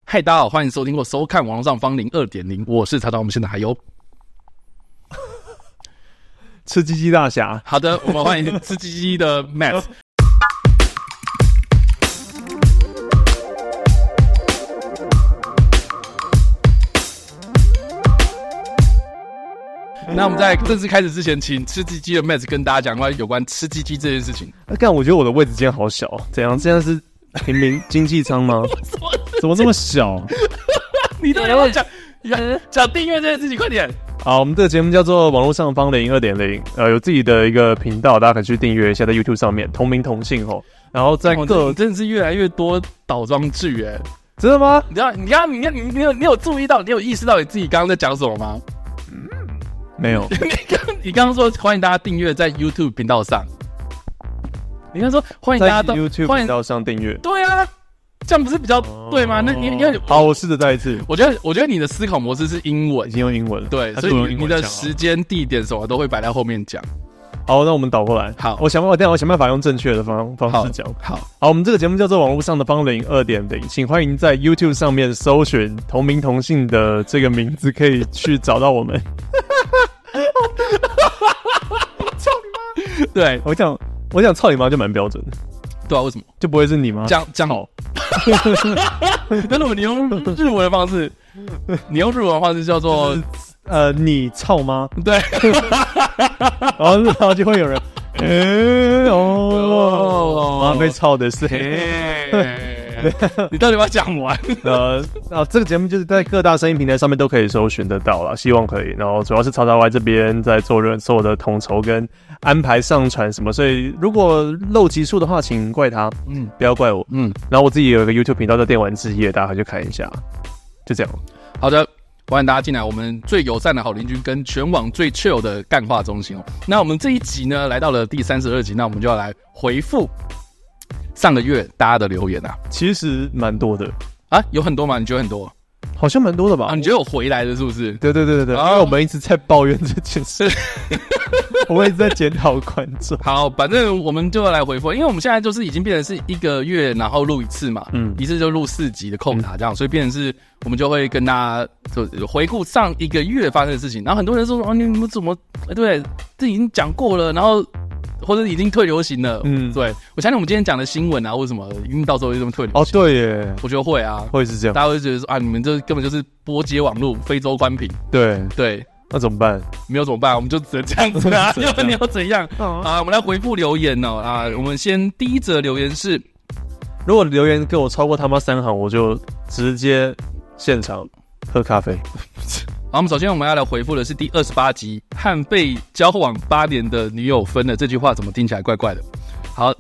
嗨，大家好，欢迎收听或收看网络上芳龄 2.0， 我是查查，我们现在还有吃鸡鸡大侠。 好的，我们欢迎吃鸡鸡的 Matt。那我们在正式开始之前，请吃鸡鸡的 Matt 跟大家讲关于有关吃鸡鸡这件事情。 干，我觉得我的位置今天好小，怎样？现在是平民经济舱吗？怎么这么小？ 你到底要讲订阅这件事情，快点！ 好，我们这个节目叫做网络上芳龄 2.0， 有自己的一个频道，大家可以去订阅一下，在 YouTube 上面同名同姓吼。然后在真的是越来越多倒装句哎， 真的吗？ 你有注意到，你有意识到你自己刚刚在讲什么吗？ 没有。 你刚刚说欢迎大家订阅在 YouTube 频道上，你刚刚说欢迎大家到 YouTube 频道上订阅， 对啊，这样不是比较对吗？那你好，我试着再一次。 我觉得你的思考模式是英文， 已经用英文了， 对，所以你的时间、地点什么都会摆在后面讲。 好，那我们倒过来。 好， 我想办法用正确的方式讲。 好， 我们这个节目叫做网络上的芳龄 2.0， 请欢迎在 YouTube 上面搜寻同名同姓的这个名字，可以去找到我们。 操你妈！对，我讲操你妈就蛮标准的。 对啊，为什么就不会是你吗？ 这样好。但是你用日文的方式，叫做你操吗？ 对。 然后就会有人，妈被操的是。 你到底要不要讲完？ 这个节目就是在各大声音平台上面都可以搜寻得到啦，希望可以。然后主要是曹操Y这边在做所有的统筹跟安排上传什么，所以如果漏集数的话，请怪他，不要怪我，然后我自己有一个 YouTube 频道叫电玩之夜，大家可以去看一下，就这样。 好的，欢迎大家进来我们最友善的好邻居跟全网最 chill 的干话中心哦。那我们这一集呢，来到了第32集，那我们就要来回复上个月大家的留言啊， 其实蛮多的啊，有很多吗？你觉得很多？ 好像蛮多的吧？ 啊，你觉得有回来的是不是？ 对，因为我们一直在抱怨这件事，我们一直在检讨观众。 好，反正我们就要来回复，因为我们现在就是已经变成是一个月然后录一次嘛，一次就录4集的扣打这样，所以变成是我们就会跟大家就回顾上一个月发生的事情，然后很多人说你们怎么对，这已经讲过了，然后或者已经退流行了，对，我相信我们今天讲的新闻啊，或者什么，一定到时候会这么退流行。 哦，对耶， 我觉得会啊， 会是这样， 大家会觉得说啊，你们这根本就是波接网路，非洲宽频。对， 那怎么办？ 没有怎么办？我们就只能这样子啊，要不然你要怎样啊？我们来回复留言哦啊，我们先第一则留言是， 如果留言给我超过他妈3行，我就直接现场喝咖啡。 好，我们首先我们要来回复的是第28集，和被交往8年的女友分了，这句话怎么听起来怪怪的？好，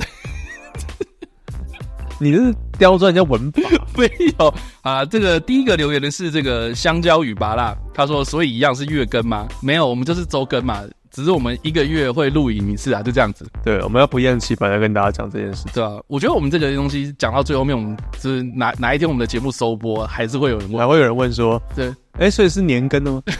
你这是刁钻人家文法？ 没有啊，这个第一个留言的是这个香蕉与芭乐，他说所以一样是月更吗？没有，我们就是周更嘛，只是我们1个月会录影一次啊，就这样子。 对，我们要不厌其烦的跟大家讲这件事。 对啊，我觉得我们这个东西讲到最后面，我们就是哪一天我们的节目收播，还是会有人问， 还会有人问说，对，所以是年更的吗？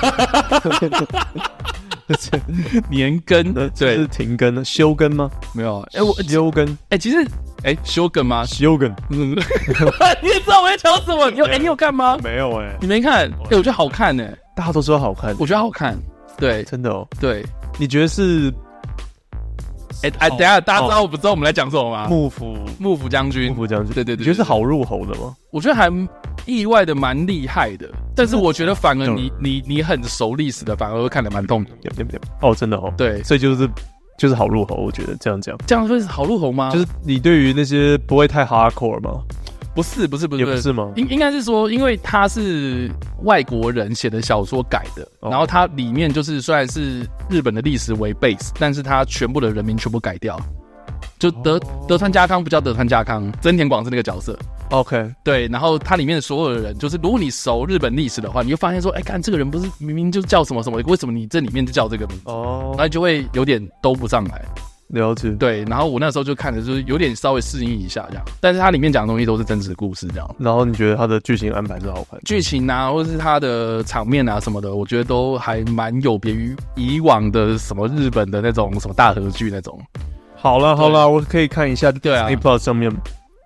年更，对， 是停更的，休更吗？ 没有， 我休更， 其实，休更吗？ 休更， 你也知道我在讲什么？你有看吗？ 没有你没看？我觉得好看大家都说好看， 我觉得好看，对， 真的哦， 对， 你觉得是？ 等一下，大家知道我们来讲什么吗？ 幕府将军， 对， 你觉得是好入喉的吗？我觉得还意外的蛮厉害的，但是我觉得反而你很熟历史的，反而会看得蛮痛的。 哦，真的哦， 对， 所以就是好入喉，我觉得这样讲会是好入喉吗？ 就是你对于那些不会太 hardcore 吗？ 不是， 也不是吗？ 应该是说，因为他是外国人写的小说改的，然后它里面就是虽然是日本的历史为 base， 但是它全部的人名全部改掉，就德川家康不叫德川家康，真田广是那个角色。 OK， 对， 然后它里面的所有的人，就是如果你熟日本历史的话，你就发现说，看这个人不是明明就叫什么什么，为什么你这里面就叫这个名字？然后就会有点兜不上来。 了解， 对，然后我那时候就看的就是有点稍微适应一下这样，但是它里面讲的东西都是真实的故事这样。 然后你觉得它的剧情安排是好看？ 剧情啊，或是它的场面啊什么的，我觉得都还蛮有别于以往的什么日本的那种什么大河剧那种。 好了，我可以看一下，对啊 ，Disney Plus 上面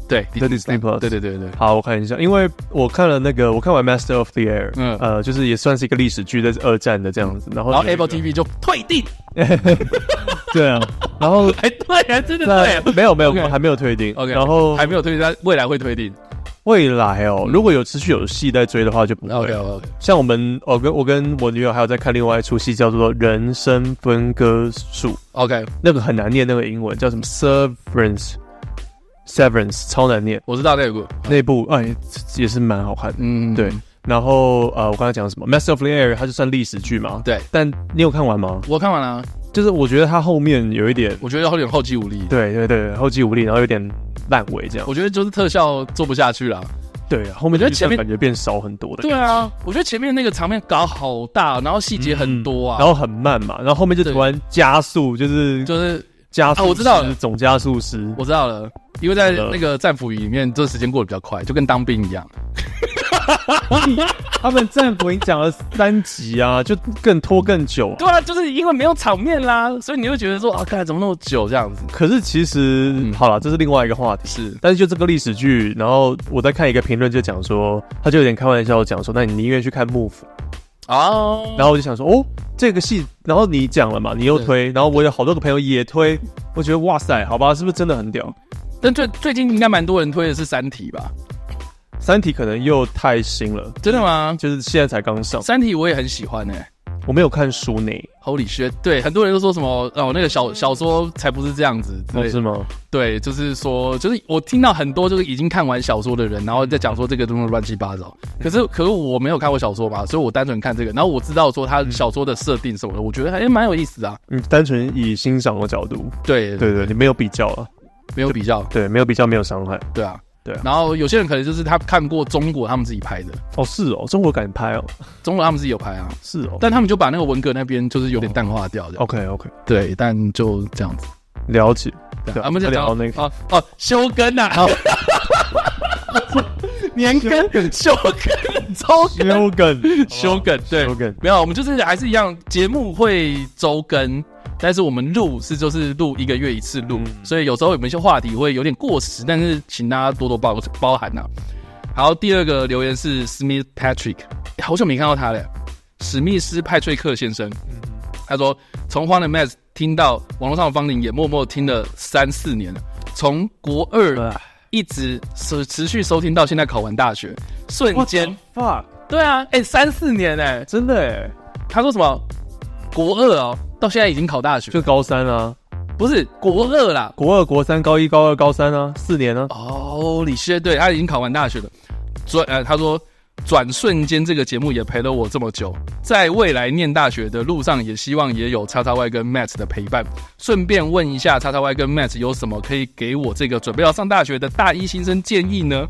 对 Disney Plus， 对。 好，我看一下，因为我看完 Master of the Air，就是也算是一个历史剧，在2战的这样子，然后 Apple TV 就退订， 对啊，然后对，真的对， 没有，还没有退订 ，OK， 然后还没有退订，但未来会退订。 未来如果有持续有戏在追的话，就不会。 OK， 像我跟我女友还有在看另外一出戏，叫做《人生分割术》。 OK， 那个很难念，那个英文叫什么 Severance， 超难念。 我知道那部， 也是蛮好看的。对。然后我刚才讲什么 Master of the Air， 它就算历史剧嘛。 对。 但你有看完吗？ 我看完了。 就是我觉得它后面有一点， 我觉得有点后继无力。 对，后继无力，然后有点烂尾这样。 我觉得就是特效做不下去了。 对啊，后面觉得前面感觉变少很多的。 对啊，我觉得前面那个场面搞好大，然后细节很多啊， 然后很慢嘛，然后后面就突然加速，就是加速。 我知道了， 总加速师， 我知道了，因为在那个战俘营里面，这时间过得比较快，就跟当兵一样。 他们战俘营讲了3集啊，就更拖更久。 对啊，就是因为没有场面啦，所以你会觉得说看怎么那么久这样子。 可是其实好了，这是另外一个话题。 是， 但是就这个历史剧，然后我在看一个评论就讲说，他就有点开玩笑讲说，那你宁愿去看幕府哦。然后我就想说，这个戏，然后你讲了嘛，你又推，然后我有好多个朋友也推，我觉得哇塞，好吧，是不是真的很屌？ 但最近应该蛮多人推的是《三体》吧。 三体可能又太新了。 真的吗？ 就是现在才刚上。 三体我也很喜欢我没有看书呢。 Holy shit！ 对，很多人都说什么那个小说才不是这样子之类的。 是吗？ 对，就是说，就是我听到很多就是已经看完小说的人，然后在讲说这个东西乱七八糟。可是我没有看过小说嘛，所以我单纯看这个，然后我知道说他小说的设定什么的，我觉得还蛮有意思的啊。 单纯以欣赏的角度。对，你没有比较啊。 没有比较。 对，没有比较，没有伤害。 对啊。对，然后有些人可能就是他看过中国他们自己拍的。 是中国敢拍中国他们自己有拍啊。 是但他们就把那个文革那边就是有点淡化掉的。 OK， 对，但就这样子。 了解。 对，我们就讲那个休更啊，年更、休更、周更，对，没有，我们就是还是一样，节目会周更。但是我们就是录1个月1次录，所以有时候有一些话题会有点过时，但是请大家多多包涵啊。好，第2个留言是 Smith Patrick， 好久没看到他了，史密斯派翠克先生。他说从荒的 Max 听到网络上的芳龄，也默默听了3-4年了，从国2一直持续收听到现在考完大学，瞬间 fuck， 对啊，3-4年真的他说什么国2到现在已经考大学， 就高3啊， 不是国2啦， 国2、国3、高1、高2、高3啊，4年啊。 李谢，对，他已经考完大学了。他说转瞬间这个节目也陪了我这么久，在未来念大学的路上，也希望也有XXY跟 Matt 的陪伴。顺便问一下XXY跟 Matt 有什么可以给我这个准备要上大学的大一新生建议呢？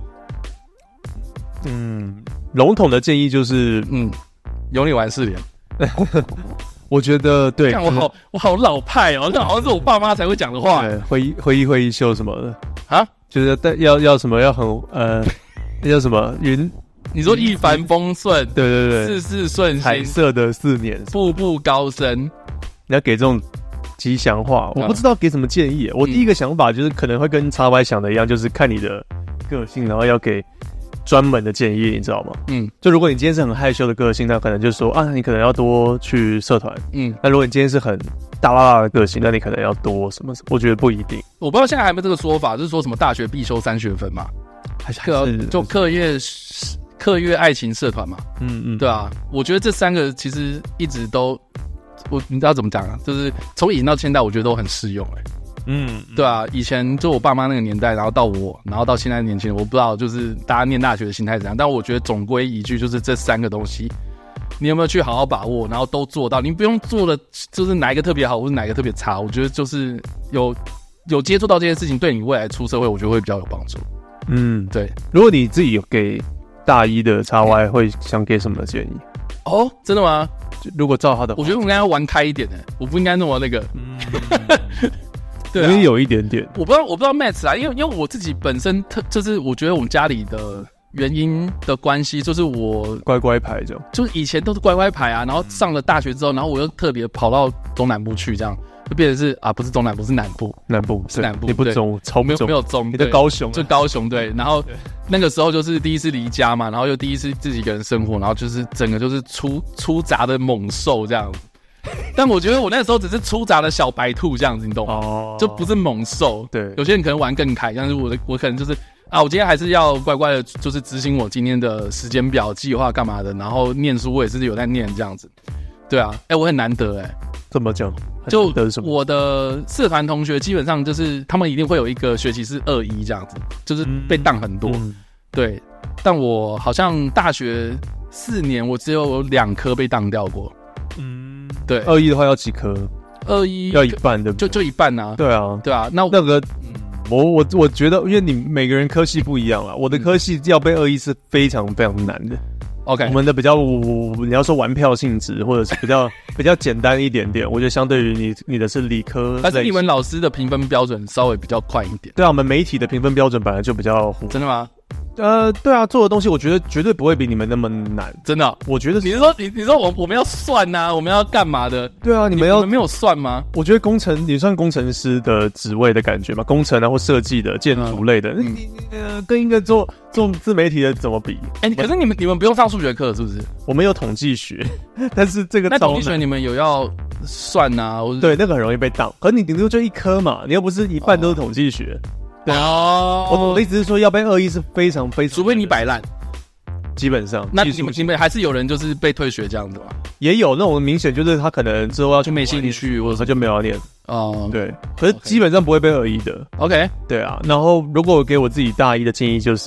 笼统的建议就是有你玩4年。 我觉得对， 我好老派那好像是我爸妈才会讲的话。 会议秀什么的啊， 就是要什么要很那叫什么云？ 你说一帆风顺， 对， 事事顺心， 彩色的4年， 步步高升。 你要给这种吉祥话，我不知道给什么建议。我第一个想法就是可能会跟XY想的一样，就是看你的个性，然后要给专门的建议，你知道吗？就如果你今天是很害羞的个性，那可能就是说你可能要多去社团。那如果你今天是很大拉拉的个性，那你可能要多什么？我觉得不一定。 我不知道现在还有没有这个说法，就是说什么大学必修3学分嘛，还是就课业爱情社团嘛。对啊，我觉得这3个其实一直都，你知道怎么讲啊？就是从以前到现在，我觉得都很适用对啊，以前就我爸妈那个年代，然后到我，然后到现在的年轻人，我不知道就是大家念大学的心态怎样，但我觉得总归一句就是这3个东西，你有没有去好好把握，然后都做到？你不用做的就是哪一个特别好，或是哪一个特别差，我觉得就是有接触到这些事情，对你未来出社会，我觉得会比较有帮助。对。 如果你自己有给大一的XY，会想给什么建议？ 真的吗？ 如果照他的话， 我觉得我应该要玩开一点我不应该那么那个。对有一点点。 我不知道 Matt 因为我自己本身就是我觉得我们家里的原因的关系，就是我乖乖牌这样， 就是以前都是乖乖牌啊，然后上了大学之后，然后我又特别跑到中南部去，这样就变成是不是中南部，是南部， 是南部， 你不中，超不中， 没有中， 你在高雄， 就高雄对，然后那个时候就是第一次离家嘛，然后又第一次自己一个人生活，然后就是整个就是出闸的猛兽这样子。但我觉得我那时候只是出闸的小白兔这样子，你懂吗？就不是猛兽。对，有些人可能玩更开，但是我可能就是我今天还是要乖乖的，就是执行我今天的时间表、计划干嘛的，然后念书我也是有在念这样子。对啊，我很难得怎么讲？ 就我的社团同学基本上就是他们一定会有一个学期是2-1这样子，就是被当很多。对，但我好像大学4年我只有2科被当掉过。对 ，2-1的话要几科 ？2-1 要一半的， 就一半啊。对啊，那个，我觉得，因为你每个人科系不一样啦，我的科系要背2-1是非常非常难的。OK， 我们的比较，你要说玩票性质，或者是比较简单一点点。我觉得相对于你的是理科， 但是你们老师的评分标准稍微比较快一点。 对啊，我们媒体的评分标准本来就比较真的吗？ 对啊，做的东西我觉得绝对不会比你们那么难， 真的。我觉得你是说你说我们要算啊，我们要干嘛的？ 对啊，你们没有算吗？ 我觉得你算工程师的职位的感觉嘛，工程啊或设计的、建筑类的，跟一个做自媒体的怎么比？ 可是你们不用上数学课是不是？ 我们有统计学，但是这个那统计学你们有要算啊？ 对，那个很容易被当，可是你顶多就1科嘛，你又不是一半都是统计学。对我的意思是说，要背2-1是非常非常， 除非你摆烂， 基本上。 那你们还是有人就是被退学这样子吗？ 也有那种明显就是他可能之后要去没兴趣，或者他就没有要念对，可是基本上不会背2-1的。 OK， 对啊。然后如果我给我自己大一的建议就是，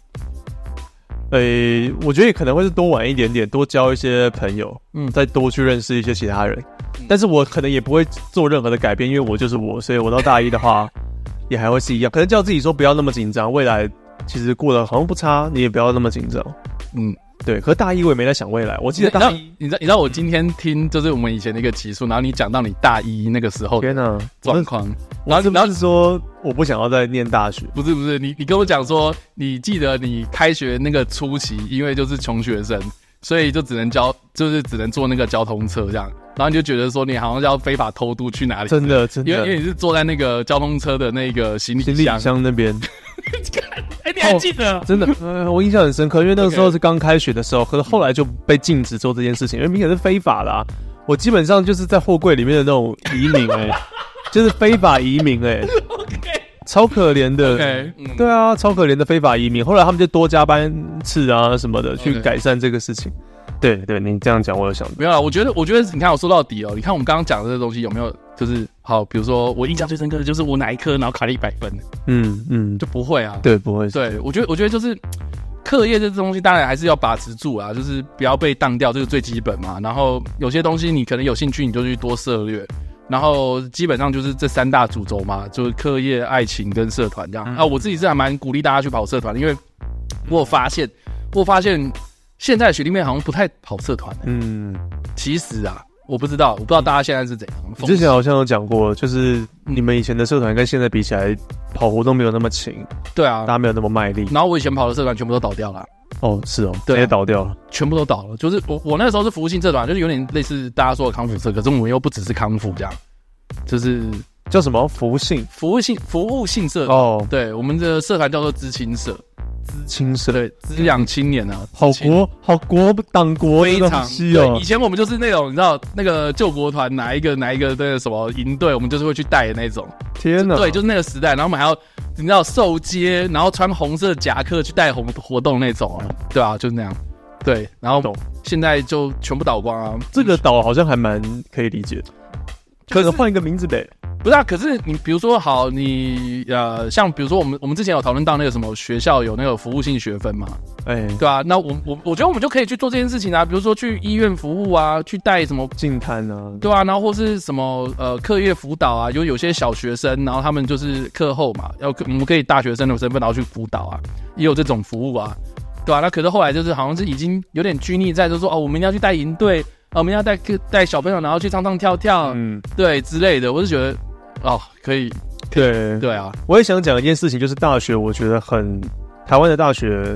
我觉得可能会是多玩一点点，多交一些朋友，再多去认识一些其他人。但是我可能也不会做任何的改变，因为我就是我，所以我到大一的话。也还会是一样，可能叫自己说不要那么紧张，未来其实过得好像不差，你也不要那么紧张。对。可是大一我也没在想未来，我记得大一， 你知道我今天听就是我们以前的一个集数，然后你讲到你大一那个时候， 天哪， 状况， 然后是说我不想要再念大学， 不是，你跟我讲说，你记得你开学那个初期，因为就是穷学生，所以就只能坐那个交通车这样。然后你就觉得说你好像要非法偷渡去哪里？ 真的， 因为你是坐在那个交通车的那个行李箱那边。 你还记得？ 真的，我印象很深刻，因为那个时候是刚开学的时候，可是后来就被禁止做这件事情，因为明显是非法的。我基本上就是在货柜里面的那种移民就是非法移民超可怜的。对啊，超可怜的非法移民。后来他们就多加班次啊什么的，去改善这个事情。对，你这样讲，我有想到。 没有啦，我觉得，你看我说到底你看我们刚刚讲的这个东西有没有，就是好，比如说我印象最深刻的就是我哪一科然后考了100分，就不会啊。 对，不会。 对，我觉得就是课业这东西当然还是要把持住啊，就是不要被当掉，这个最基本嘛。然后有些东西你可能有兴趣，你就去多涉猎。然后基本上就是这3大主轴嘛，就是课业、爱情跟社团这样。我自己是还蛮鼓励大家去跑社团的，因为我发现现在的学弟妹好像不太跑社团。其实我不知道大家现在是怎样。 你之前好像有讲过，就是你们以前的社团跟现在比起来，跑活动没有那么勤。 对啊， 大家没有那么卖力。 然后我以前跑的社团全部都倒掉了。 是直接倒掉了， 全部都倒了。就是我那时候是服务性社团，就是有点类似大家说的康复社，可是我们又不只是康复这样，就是叫什么服务性社。对，我们的社团叫做知青社。对，滋养青年啊， 好国党国的东西哦。 以前我们就是那种你知道那个救国团哪一个的什么营队，我们就是会去带的那种。 天哪！ 对，就是那个时代，然后我们还要你知道受接，然后穿红色夹克去带活动那种对啊，就是那样。对，然后现在就全部倒光啊。 这个倒好像还蛮可以理解的，可能换一个名字呗。 不是可是你比如说好，你像比如说我们之前有讨论到那个什么学校有那个服务性学分嘛，对啊，那我觉得我们就可以去做这件事情啊，比如说去医院服务啊，去带什么净滩啊， 对啊，然后或是什么课业辅导啊，有些小学生，然后他们就是课后嘛，我们可以大学生的身份然后去辅导啊，也有这种服务啊，对啊，那可是后来就是好像是已经有点拘泥在，就是说我们一定要去带营队，我们要带小朋友，然后去唱唱跳跳，对之类的，我是觉得。可以，对啊， 我也想讲一件事情，就是大学，我觉得台湾的大学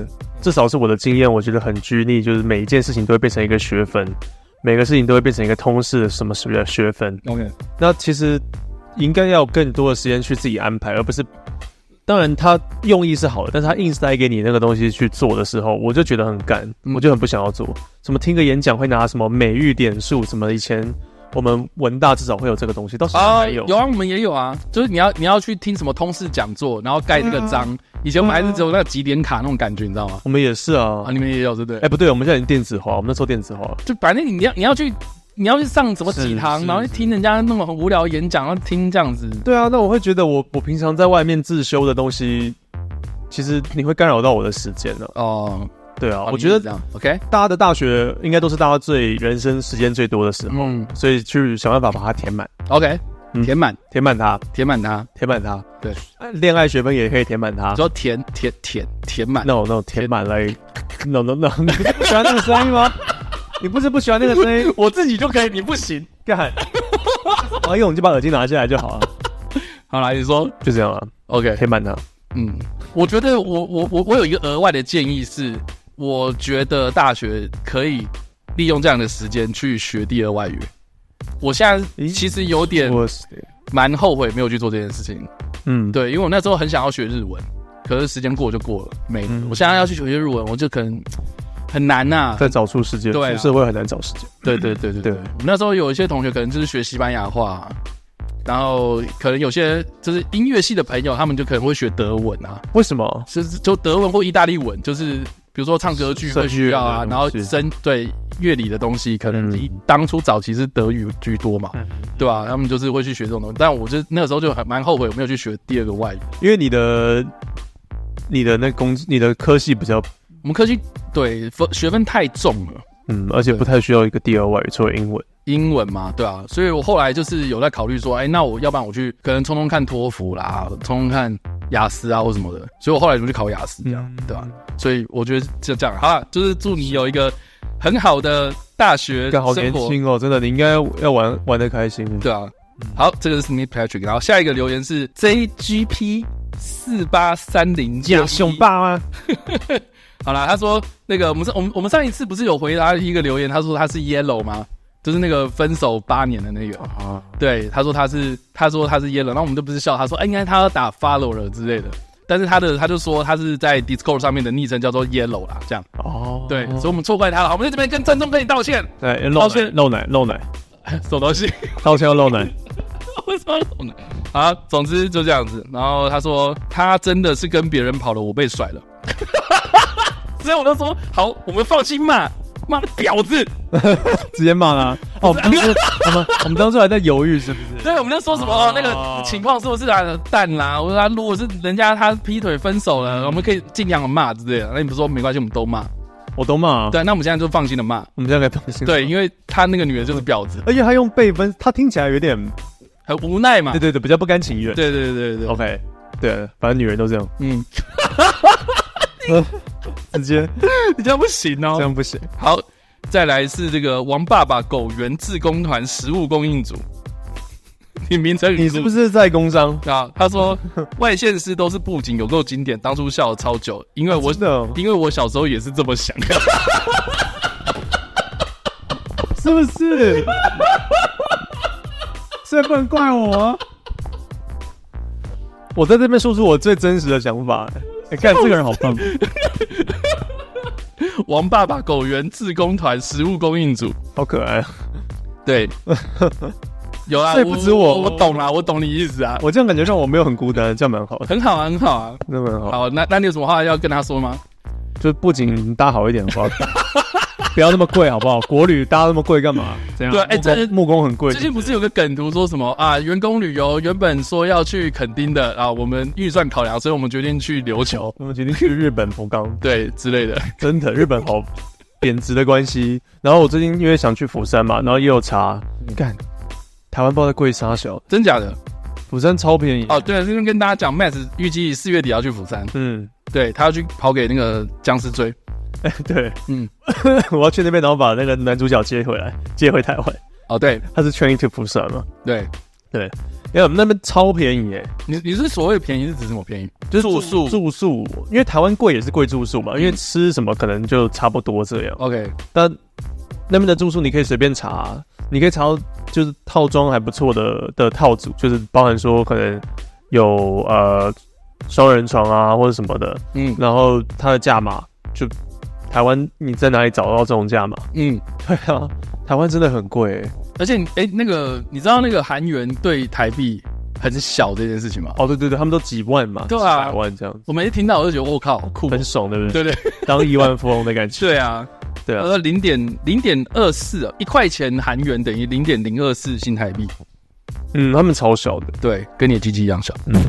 至少是我的经验，我觉得很拘泥，就是每一件事情都会变成一个学分，每个事情都会变成一个通识的什么学分。 OK， 那其实应该要有更多的时间去自己安排，而不是。当然，他用意是好的，但是他硬塞给你那个东西去做的时候，我就觉得很干，我就很不想要做。什么听个演讲会拿什么美育点数，什么以前我们文大至少会有这个东西，到时候还有。 有啊，我们也有啊，就是你要去听什么通识讲座，然后盖那个章。以前我们还是只有那个集点卡那种感觉，你知道吗？ 我们也是啊， 你们也有对不对？ 不对，我们现在已经电子化，我们那时候电子化， 就反正你要去上什么几堂，然后去听人家那么很无聊的演讲，然后听这样子。 对啊，那我会觉得我平常在外面自修的东西，其实你会干扰到我的时间了。哦，对啊，我觉得这样 OK， 大家的大学应该都是大家人生时间最多的时候，所以去想办法把它填满。 OK， 填满它。对， 恋爱学分也可以填满它。 说填满。 No， 填满了。No， 你不喜欢那个声音吗？你不是不喜欢那个声音？ 我自己就可以，你不行。 干，王勇就把耳机拿下来就好了。 好啦，你说就这样了。OK， 填满它。 我觉得我有一个额外的建议是，我觉得大学可以利用这样的时间去学第二外语。我现在其实有点蛮后悔没有去做这件事情。对，因为我那时候很想要学日文，可是时间过就过了，没了。我现在要去学日文，我就可能很难呐， 再找出时间，对，社会很难找时间。 对。我那时候有一些同学可能就是学西班牙话，然后可能有些就是音乐系的朋友，他们就可能会学德文啊。 为什么？ 就德文或意大利文，就是比如说唱歌剧会需要啊，然后对乐理的东西，可能当初早期是德语居多嘛，对吧？他们就是会去学这种东西，但我就那个时候就蛮后悔我没有去学第二个外语， 因为你的你的科系比较， 我们科系对学分太重了， 而且不太需要一个第二外语，除了英文嘛，对啊，所以我后来就是有在考虑说，那我要不然我去可能冲看托福啦，冲看雅思啊或什么的，所以我后来就去考雅思，这样，对吧？所以我觉得就这样，好啦，就是祝你有一个很好的大学生活。 好年轻哦，真的，你应该要玩得开心， 对啊。好，这个是 Smith Patrick， 然后下一个留言是 JGP4830， 熊爸吗？ 好啦，他说那个我们上一次不是有回答一个留言，他说他是 Yellow 吗？就是那个分手8年的那个啊，对，他说他是 Yellow， 然后我们就不是笑他说，应该他要打 follower 之类的，但是他就说他是在 Discord 上面的昵称叫做 Yellow 啦，这样哦，对，所以我们错怪他了，好，我们在这边跟郑重跟你道歉， 对，道歉漏奶， 什么东西？ 道歉要漏奶， 为什么要漏奶？好，总之就这样子，然后他说他真的是跟别人跑了，我被甩了，所以我就说好，我们放心骂的婊子， 直接骂他。哦，我们当初还在犹豫是不是？ 对，我们在说什么？那个情况是不是他的蛋啦？我说他如果是人家他劈腿分手了，我们可以尽量的骂之类的。那你不是说没关系，我们都骂， 我都骂。 对，那我们现在就放心的骂， 我们现在可以放心。 对，因为他那个女人就是婊子， 而且他用被分，他听起来有点很无奈嘛。 对，比较不甘情愿。 对。 OK， 对，反正女人都这样。直接你这样不行哦， 这样不行。 好，再来是这个王爸爸狗园志工团食物供应组，你名称你是不是在工商啊？他说外县市都是布景有够经典，当初笑了超久，因为我小时候也是这么想的， 是不是？所以不能怪我啊！我在这边说出我最真实的想法。看这个人好棒！ 王爸爸狗园志工团食物供应组， 好可爱啊！ 对，有啦， 所以不止我懂啦，我懂你意思啊。 我这样感觉让我没有很孤单，这样蛮好的， 很好啊， 那蛮好。 好，那你有什么话要跟他说吗？ 就不仅搭好一点，好不好？不要那么贵，好不好？国旅搭那么贵干嘛？这样对，木工很贵。 最近不是有个梗图说什么啊？员工旅游原本说要去垦丁的啊，我们预算考量，所以我们决定去琉球， 我们决定去日本福冈， 对之类的。 真的，日本好贬值的关系。然后我最近因为想去釜山嘛，然后也有查，干台湾不知道在贵啥小， 真假的？ 釜山超便宜哦。 对，因为跟大家讲 ，Max 预计4月底要去釜山，对他要去跑给那个僵尸追。 对，我要去那边，然后把那个男主角接回台湾。 哦，对， 他是 Train to Busan 嘛？ 对， 因为我们那边超便宜耶。 你是所谓便宜是指什么便宜？ 就是住宿，因为台湾贵也是贵住宿嘛，因为吃什么可能就差不多这样。 OK， 但那边的住宿你可以随便查，你可以查到就是套装还不错的套组，就是包含说可能有双人床啊或者什么的，然后它的价码就台湾你在哪里找到这种价码？对啊，台湾真的很贵而且那个你知道那个韩元对台币很小这件事情吗？ 哦，对对对，他们都几万嘛， 对啊， 几百万这样子。 我每次听到我就觉得我靠，酷， 很爽，对不对？ 对对， 当亿万富翁的感觉。 对啊， 对啊 ，0.241块钱韩元等于0.024新台币。 他们超小的， 对，跟你的鸡鸡一样小。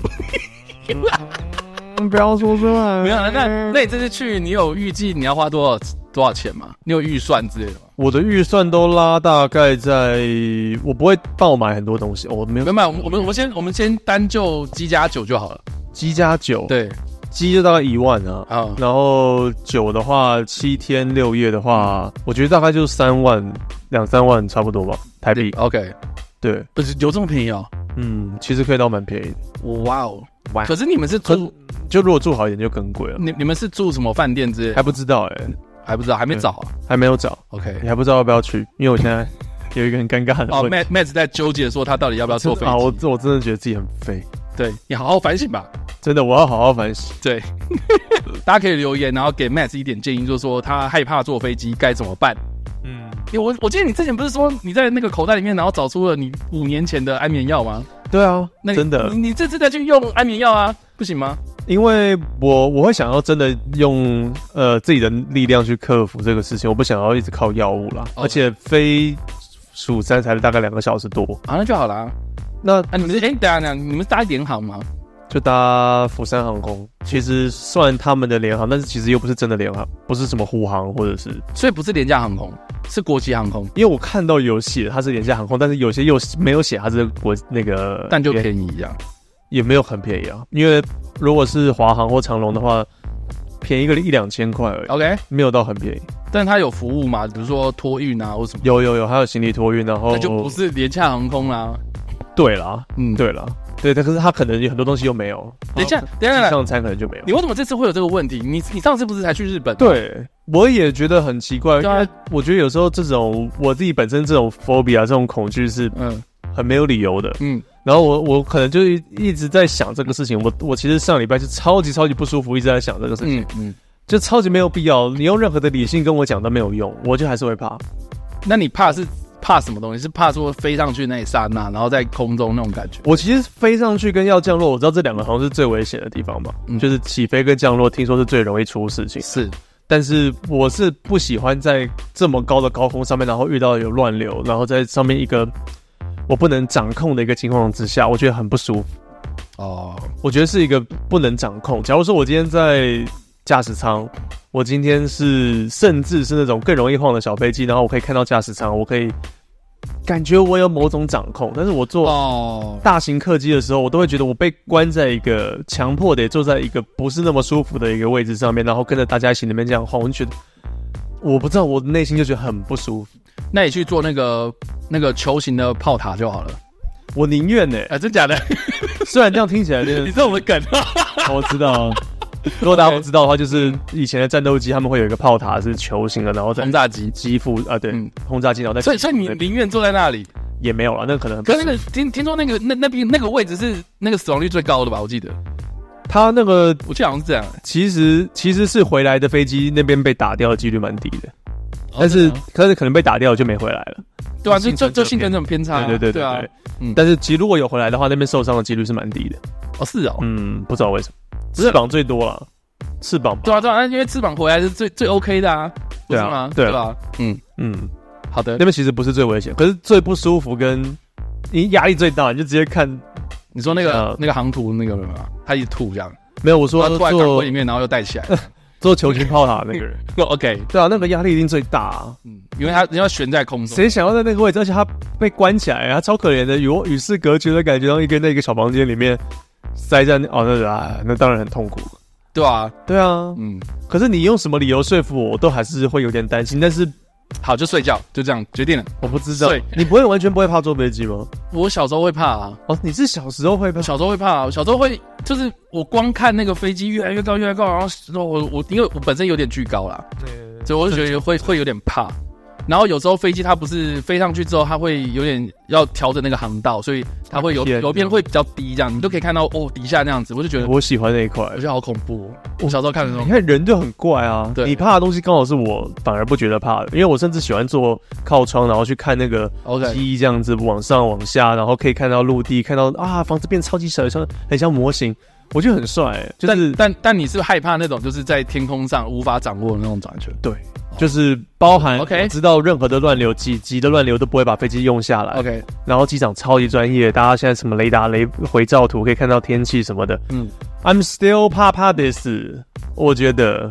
不要说出来。 没有，那你这次去，你有预计你要花多少钱吗？你有预算之类的吗？ 我的预算都拉大概在，我不会爆买很多东西，我没有。 没有，我们先单就鸡加酒就好了。 鸡加酒， 对， 鸡就大概1万啊，然后酒的话7天6夜的话，我觉得大概就2-3万差不多吧，台币。 OK， 对， 不是有这么便宜哦？ 其实可以到蛮便宜的。 哇哦，可是你们是住， 就如果住好一点就更贵了。 你们是住什么饭店之类的？ 还不知道还不知道，还没找啊？ 还没有找。 OK， 你还不知道要不要去？因为我现在有一个很尴尬的问题。 Matt 在纠结说他到底要不要坐飞机啊？ 我真的觉得自己很废。 对，你好好反省吧。 真的，我要好好反省。 对，大家可以留言，然后给 Matt 一点建议，就是说他害怕坐飞机该怎么办。我记得你之前不是说你在那个口袋里面，然后找出了你5年前的安眠药吗？ 对啊，真的。 你这次再去用安眠药啊，不行吗？ 因为我会想要真的用自己的力量去克服这个事情，我不想要一直靠药物啦。而且飞蜀山才大概2个小时多啊，那就好啦。那你们等一下，你们是搭联航吗？ 就搭釜山航空，其实算他们的联航，但是其实又不是真的联航，不是什么虎航或者是， 所以不是廉价航空，是国际航空。 因为我看到有写它是廉价航空，但是有些又没有写它是那个， 但就便宜一样， 也没有很便宜啊。因为如果是华航或长荣的话，便宜个1-2千块而已。 OK， 没有到很便宜。 但它有服务吗？比如说托运啊，或什么？ 有，还有行李托运，然后那就不是廉价航空啦。 对啦，对啦。对，可是他可能有很多东西又没有。 等一下， 上餐可能就没有。 你为什么这次会有这个问题？你上次不是才去日本？ 对，我也觉得很奇怪，因为我觉得有时候这种我自己本身这种 phobia 这种恐惧是很没有理由的。然后我可能就一直在想这个事情。我其实上礼拜就超级不舒服，一直在想这个事情。就超级没有必要。你用任何的理性跟我讲都没有用，我就还是会怕。 那你怕是？怕什么东西？是怕说飞上去那一刹那，然后在空中那种感觉。 我其实飞上去跟要降落，我知道这2个好像是最危险的地方嘛，就是起飞跟降落，听说是最容易出事情。 是， 但是我是不喜欢在这么高的高空上面，然后遇到有乱流，然后在上面一个我不能掌控的一个情况之下，我觉得很不舒服。我觉得是一个不能掌控。假如说我今天在驾驶舱，我今天甚至是那种更容易晃的小飞机，然后我可以看到驾驶舱，我可以感觉我有某种掌控。但是我坐大型客机的时候，我都会觉得我被关在一个强迫得坐在一个不是那么舒服的一个位置上面，然后跟着大家一起那边这样晃，我就觉得我不知道，我内心就觉得很不舒服。 那你去做那个球形的炮塔就好了。 我宁愿真假的？ 虽然这样听起来你知道我们梗我知道。如果大家不知道的话，就是以前的战斗机他们会有一个炮塔是球形的，然后在轰炸机机腹对，轰炸机，然后所以你宁愿坐在那里也没有了，那可能。 可是那个听说那边那个位置是那个死亡率最高的吧？我记得他那个我记得好像是这样。 其实是回来的飞机那边被打掉的几率蛮低的，但是可能被打掉就没回来了。 对啊，就幸存者偏差。 对啊。但是其实如果有回来的话，那边受伤的几率是蛮低的。 是哦。 不知道为什么。翅膀最多了，翅膀对啊，因为翅膀回来是最 OK 的啊， 对啊， 对吧？好的， 那边其实不是最危险，可是最不舒服跟你压力最大，你就直接看。 你说那个航图那个人啊，他一直吐这样， 没有，我说他突然港规里面，然后又带起来， 做球形炮塔那个人 ，OK， 对啊，那个压力一定最大啊， 因为他要悬在空中， 谁想要在那个位置，而且他被关起来，他超可怜的，与世隔绝的感觉，然后一个那个小房间里面。塞在那当然很痛苦， 对啊， 可是你用什么理由说服我，我都还是会有点担心。但是好就睡觉，就这样决定了。 我不知道，你不会完全不会怕坐飞机吗？ 我小时候会怕啊。 哦，你是小时候会怕？ 小时候会怕啊，小时候会就是我光看那个飞机越来越高越来越高，然后我因为我本身有点惧高啦，所以我就觉得会有点怕。然后有时候飞机它不是飞上去之后，它会有点要调整那个航道，所以它会有一边会比较低，这样你都可以看到底下那样子。我就觉得我喜欢那一块， 我觉得好恐怖我小时候看的时候， 你看人就很怪啊。对，你怕的东西刚好是我反而不觉得怕的，因为我甚至喜欢坐靠窗，然后去看那个机这样子往上往下，然后可以看到陆地，看到房子变超级小，很像模型。我觉得很帅就是但你是不是害怕那种就是在天空上无法掌握的那种感觉？ 对，就是包含知道任何的乱流几的乱流都不会把飞机用下来。 OK， 然后机长超级专业，大家现在什么雷达回照图可以看到天气什么的。I'm still 怕 this， 我觉得，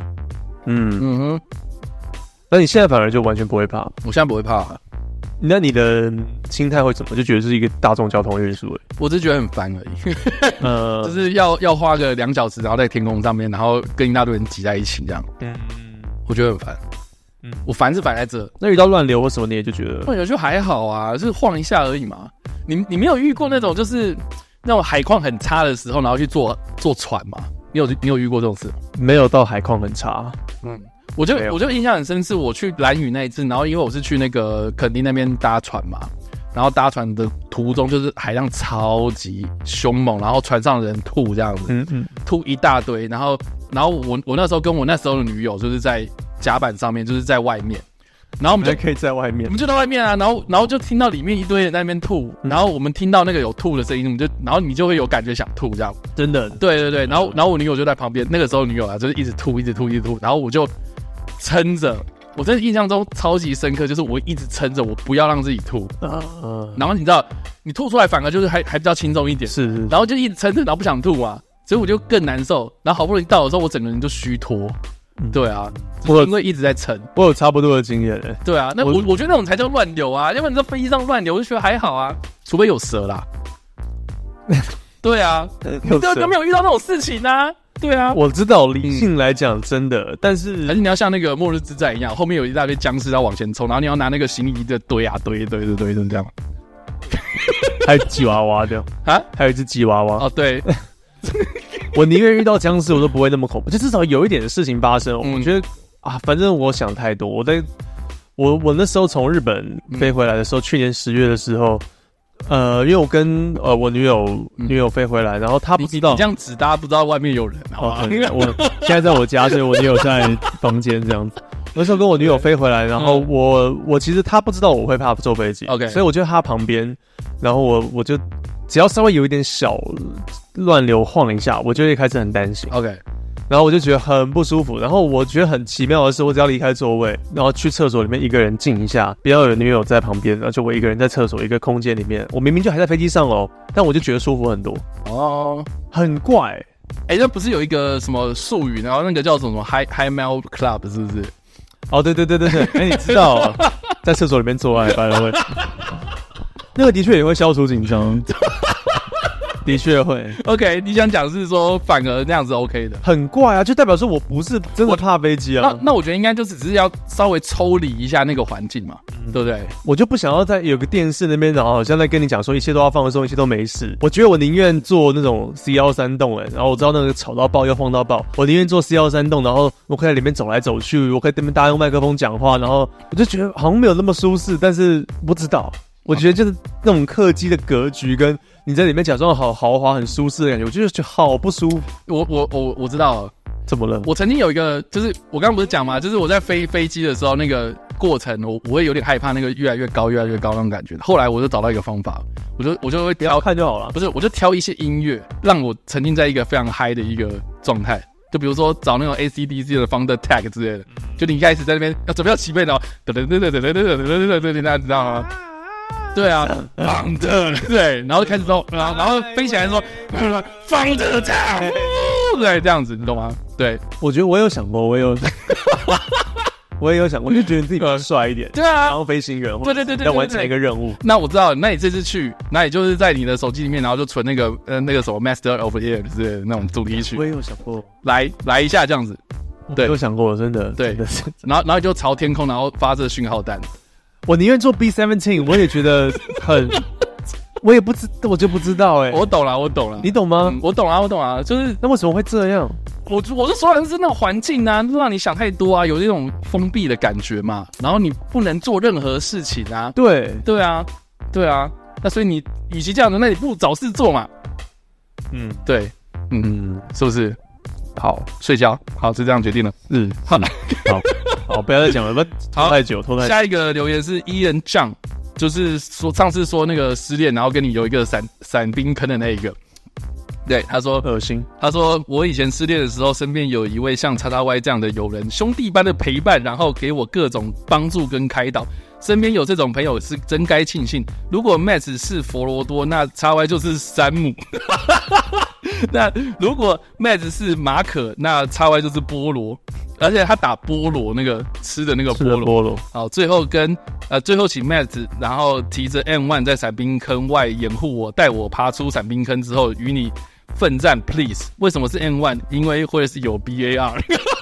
那你现在反而就完全不会怕？ 我现在不会怕。 那你的心态会怎么？就觉得是一个大众交通运输？ 我只是觉得很烦而已。就是要花个2小时，然后在天空上面，然后跟一大堆人挤在一起这样。我觉得很烦。我烦是烦在这。 那遇到乱流或什么，你也就觉得乱流就还好啊，就是晃一下而已嘛。你没有遇过那种就是那种海况很差的时候，然后去坐船吗？你有遇过这种事？ 没有到海况很差。 我就印象很深，是我去兰屿那一次，然后因为我是去那个垦丁那边搭船嘛，然后搭船的途中就是海浪超级凶猛，然后船上的人吐这样子，吐一大堆，然后我那时候跟我那时候的女友就是在甲板上面，就是在外面，然后我们就可以在外面， 我们就在外面啊，然后就听到里面一堆人在那边吐，然后我们听到那个有吐的声音，然后你就会有感觉想吐这样， 真的， 对，然后我女友就在旁边，那个时候女友啊就是一直吐，然后我就撑着，我真的印象中超级深刻，就是我一直撑着，我不要让自己吐，然后你知道，你吐出来反而就是还比较轻松一点， 是， 然后就一直撑着，然后不想吐啊，所以我就更难受，然后好不容易到的时候，我整个人就虚脱，对啊，因为一直在撑， 我有差不多的经验对啊，那我觉得那种才叫乱流啊，要不然你在飞机上乱流，我就觉得还好啊，除非有蛇啦，对啊，都没有遇到那种事情啊。对啊， 我知道理性来讲真的，但是还是你要像那个末日之战一样，后面有一大堆僵尸要往前冲，然后你要拿那个行李的堆啊堆这样。 还有吉娃娃的啊，还有一只吉娃娃哦，对。 我宁愿遇到僵尸，我都不会那么恐怖，就至少有一点事情发生。我觉得反正我想太多。我那时候从日本飞回来的时候，去年10月的时候。因为我跟我女友飞回来，然后她不知道你这样子，大家不知道外面有人，好吧？ 我现在在我家，所以我女友在房间这样子。那时候跟我女友飞回来，然后我其实她不知道我会怕坐飞机 ，OK， 所以我就在她旁边，然后我就只要稍微有一点小乱流晃一下，我就会开始很担心 ，OK。 然后我就觉得很不舒服，然后我觉得很奇妙的是，我只要离开座位，然后去厕所里面一个人静一下，不要有女友在旁边，而且我一个人在厕所一个空间里面，我明明就还在飞机上但我就觉得舒服很多很怪。 那不是有一个什么术语，然后那个叫什么 High Mile Club 是不是？ 对，你知道在厕所里面做爱，by the way，那个的确也会消除紧张。的确会 ，OK， 你想讲是说反而那样子 OK 的， 很怪啊，就代表说我不是真的怕飞机啊。 那我觉得应该就只是要稍微抽离一下那个环境嘛，对不对？ 我就不想要在有个电视那边，然后好像在跟你讲说一切都要放松，一切都没事。我觉得我宁愿坐那种 C13栋然后我知道那个吵到爆又晃到爆，我宁愿坐 C13栋，然后我可以在里面走来走去，我可以对面大家用麦克风讲话，然后我就觉得好像没有那么舒适，但是不知道。我觉得就是那种客机的格局跟你在里面假装好豪华很舒适的感觉，我就觉得好不舒服。 我知道了， 怎么了？我曾经有一个，就是我刚刚不是讲嘛，就是我在飞机的时候那个过程，我会有点害怕那个越来越高那种感觉。后来我就找到一个方法，我就会不要看就好了。 不是，我就挑一些音乐，让我沉浸在一个非常嗨的一个状态。就比如说找那种 AC/DC 的 Founder Tag 之类的，就你一开始在那边要准备要起飞的，你知道吗？对啊，放的对，然后开始说，然后飞起来说放的它，对，这样子你懂吗？对， 我觉得我有想过，我也有想过，就觉得自己比较帅一点， 对啊， 然后飞行员， 对， 要完成一个任务。 那我知道，那你这次去，那你就是在你的手机里面，然后就存那个什么 Master of Air 之类的那种主题曲。 我也有想过， 来一下这样子， 对， 我有想过，真的， 对真的是， 然后你就朝天空，然后发射讯号弹。 我宁愿做 B-17，我也觉得很，我就不知道我懂了， 你懂吗？ 我懂啊，就是那为什么会这样？ 我是说的是那种环境啊，让你想太多啊，有那种封闭的感觉嘛，然后你不能做任何事情啊。 对啊，那所以你与其这样的，那你不如找事做嘛。对，是不是？好，睡觉，好，就这样决定了。 好，不要再讲了，不要拖太久。 下一个留言是 Ian Zhang， 就是说上次说那个失恋，然后跟你有一个伞兵坑的那一个。对，他说恶心。 他说我以前失恋的时候，身边有一位像XXY这样的友人，兄弟般的陪伴，然后给我各种帮助跟开导。身边有这种朋友是真该庆幸。如果 Matt 是佛罗多，那 XY 就是山姆。那如果 Matt 是马可，那 XY 就是菠萝。而且他打菠萝那个吃的那个菠萝。好，最后请 Matt， 然后提着 M1 在伞兵坑外掩护我，带我爬出伞兵坑之后，与你奋战 ，please。为什么是 M1？ 因为会是有 BAR。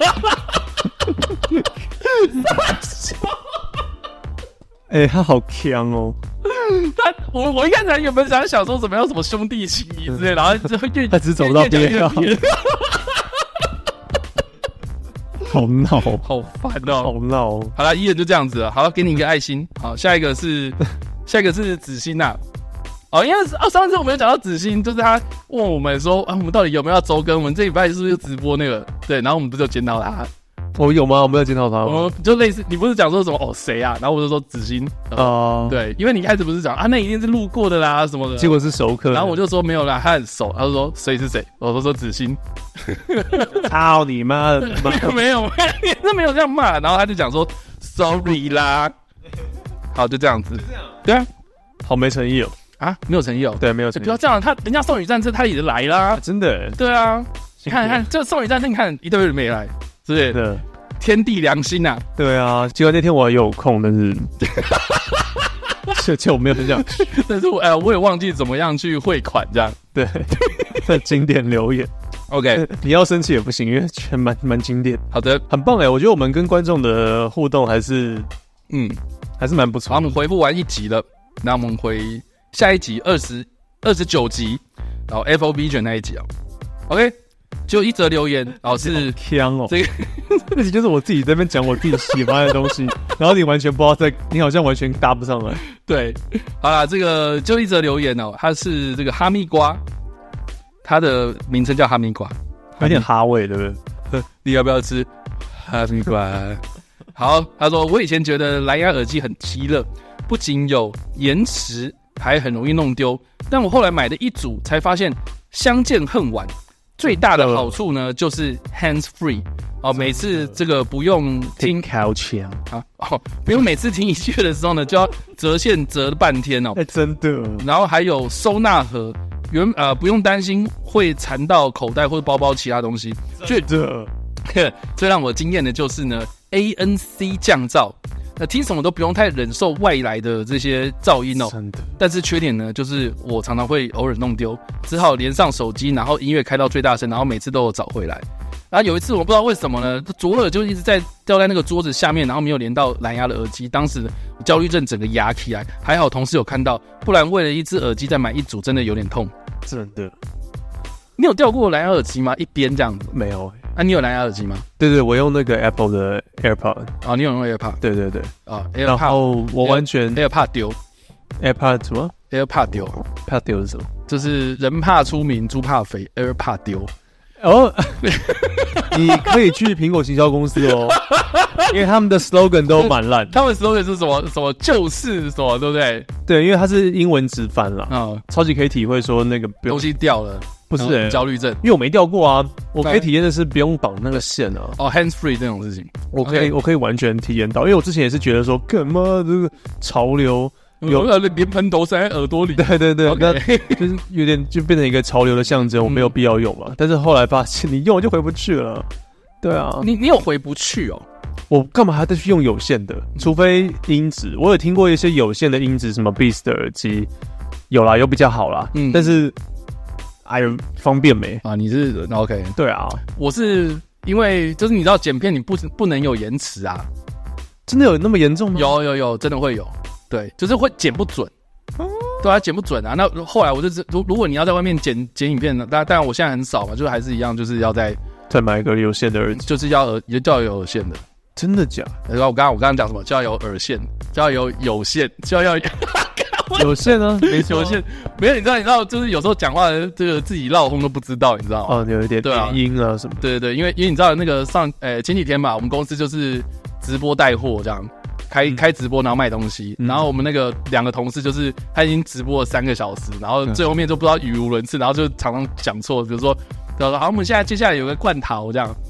他好强哦！ 我一开始原本想说怎么样什么兄弟情谊之类，然后就他只走不到BAR。好闹， 好烦哦， 好闹。 好了，一人就这样子了。好，给你一个爱心。好，下一个是子欣呐。因为上次我们有讲到子欣，就是他问我们说我们到底有没有要周更？我们这礼拜是不是直播那个？对，然后我们不是有检讨他。 我有吗？我没有检讨他。 我就类似，你不是讲说什么谁啊？然后我就说子欣。对，因为你一开始不是讲那一定是路过的啦什么的， 结果是熟客。 然后我就说没有啦，他很熟。他就说谁是谁？我就说子欣。 操你妈！ 没有，那没有这样骂。然后他就讲说 sorry 啦。好，就这样子。对啊， 好没诚意哦。 没有诚意哦。 对，没有诚意。 不要这样，人家少女战车他也来啦。 真的。 对啊，你看这少女战车，你看一堆人没来。之类的，天地良心啊！ 对啊，结果那天我有空，但是就我没有很想去， 但是我也忘记怎么样去汇款这样。对， 经典留言。 OK， 你要生气也不行，因为全蛮经典。 好的， 很棒我觉得我们跟观众的互动还是蛮不错。 好，我们回复完一集了，那我们回下一集29集，然后 FOB 卷那一集OK。就一则留言，是呛哦， 这集就是我自己在那边讲我自己喜欢的东西，然后你完全不知道你好像完全搭不上来。 对，好啦，这个就一则留言它是这个哈密瓜，它的名称叫哈密瓜， 有点哈味，对不对？ 你要不要吃哈密瓜？好，他说我以前觉得蓝牙耳机很鸡肋，不仅有延迟，还很容易弄丢，但我后来买的一组才发现相见恨晚。最大的好处呢，就是 hands free 每次这个不用听靠墙不用每次听音乐的时候呢，就要折线折了半天真的。 然后还有收纳盒，不用担心会缠到口袋或者包包其他东西。最让我惊艳的就是呢 ANC 降噪。听什么都不用太忍受外来的这些噪音真的。 但是缺点呢，就是我常常会偶尔弄丢，只好连上手机，然后音乐开到最大声，然后每次都有找回来。然后有一次我不知道为什么呢，左耳就一直掉在那个桌子下面，然后没有连到蓝牙的耳机。当时焦虑症整个压起来，还好同事有看到，不然为了一只耳机再买一组，真的有点痛。 真的。 你有掉过蓝牙耳机吗？一边这样子？ 没有。 你有蓝牙耳机吗？ 对，我用那个 Apple 的 AirPod。 你有用 AirPod？ 对。 AirPod， 然后我完全 AirPod 丢。 AirPod 什么 ？AirPod 丢。 怕丢是什么？ 就是人怕出名，猪怕肥。AirPod 丢。 你可以去苹果行销公司因为他们的 slogan 都蛮烂。 他们 slogan 是什么就是什么，对不对？ 对，因为它是英文直翻啦。超级可以体会说那个东西掉了。 不是焦虑症， 因为我没掉过啊，我可以体验的是不用绑那个线 hands free 这种事情， 我可以完全体验到，因为我之前也是觉得说，干嘛这个潮流有连盆头塞在耳朵里， 对，那就是有点就变成一个潮流的象征，我没有必要用嘛。但是后来发现你用就回不去了，对啊， 你有回不去我干嘛还得去用有线的？除非音质，我有听过一些有线的音质，什么 Beats 的耳机有啦，有比较好啦，但是。方便没你是 OK？ 对啊， 我是因为就是你知道剪片你不能有延迟啊。 真的有那么严重吗？ 有，真的会有。对，就是会剪不准。对啊，剪不准啊。那后来我就如果你要在外面剪影片呢，当然我现在很少嘛，就还是一样，就是要再买一个有线的耳机， 就是要有耳线的。 真的假的？ 然后我刚刚讲什么？就要有耳线，就要有线，就要有线啊，没错， 有线。没有，你知道，就是有时候讲话的这个自己绕空都不知道，你知道吗？ 哦，有一点原因啊什么。 对，因为你知道那个前几天吧，我们公司就是直播带货这样。开直播，然后卖东西，然后我们那个2个同事就是他已经直播了3个小时，然后最后面就不知道语无伦次，然后就常常讲错，比如说好，我们接下来有个罐头这样，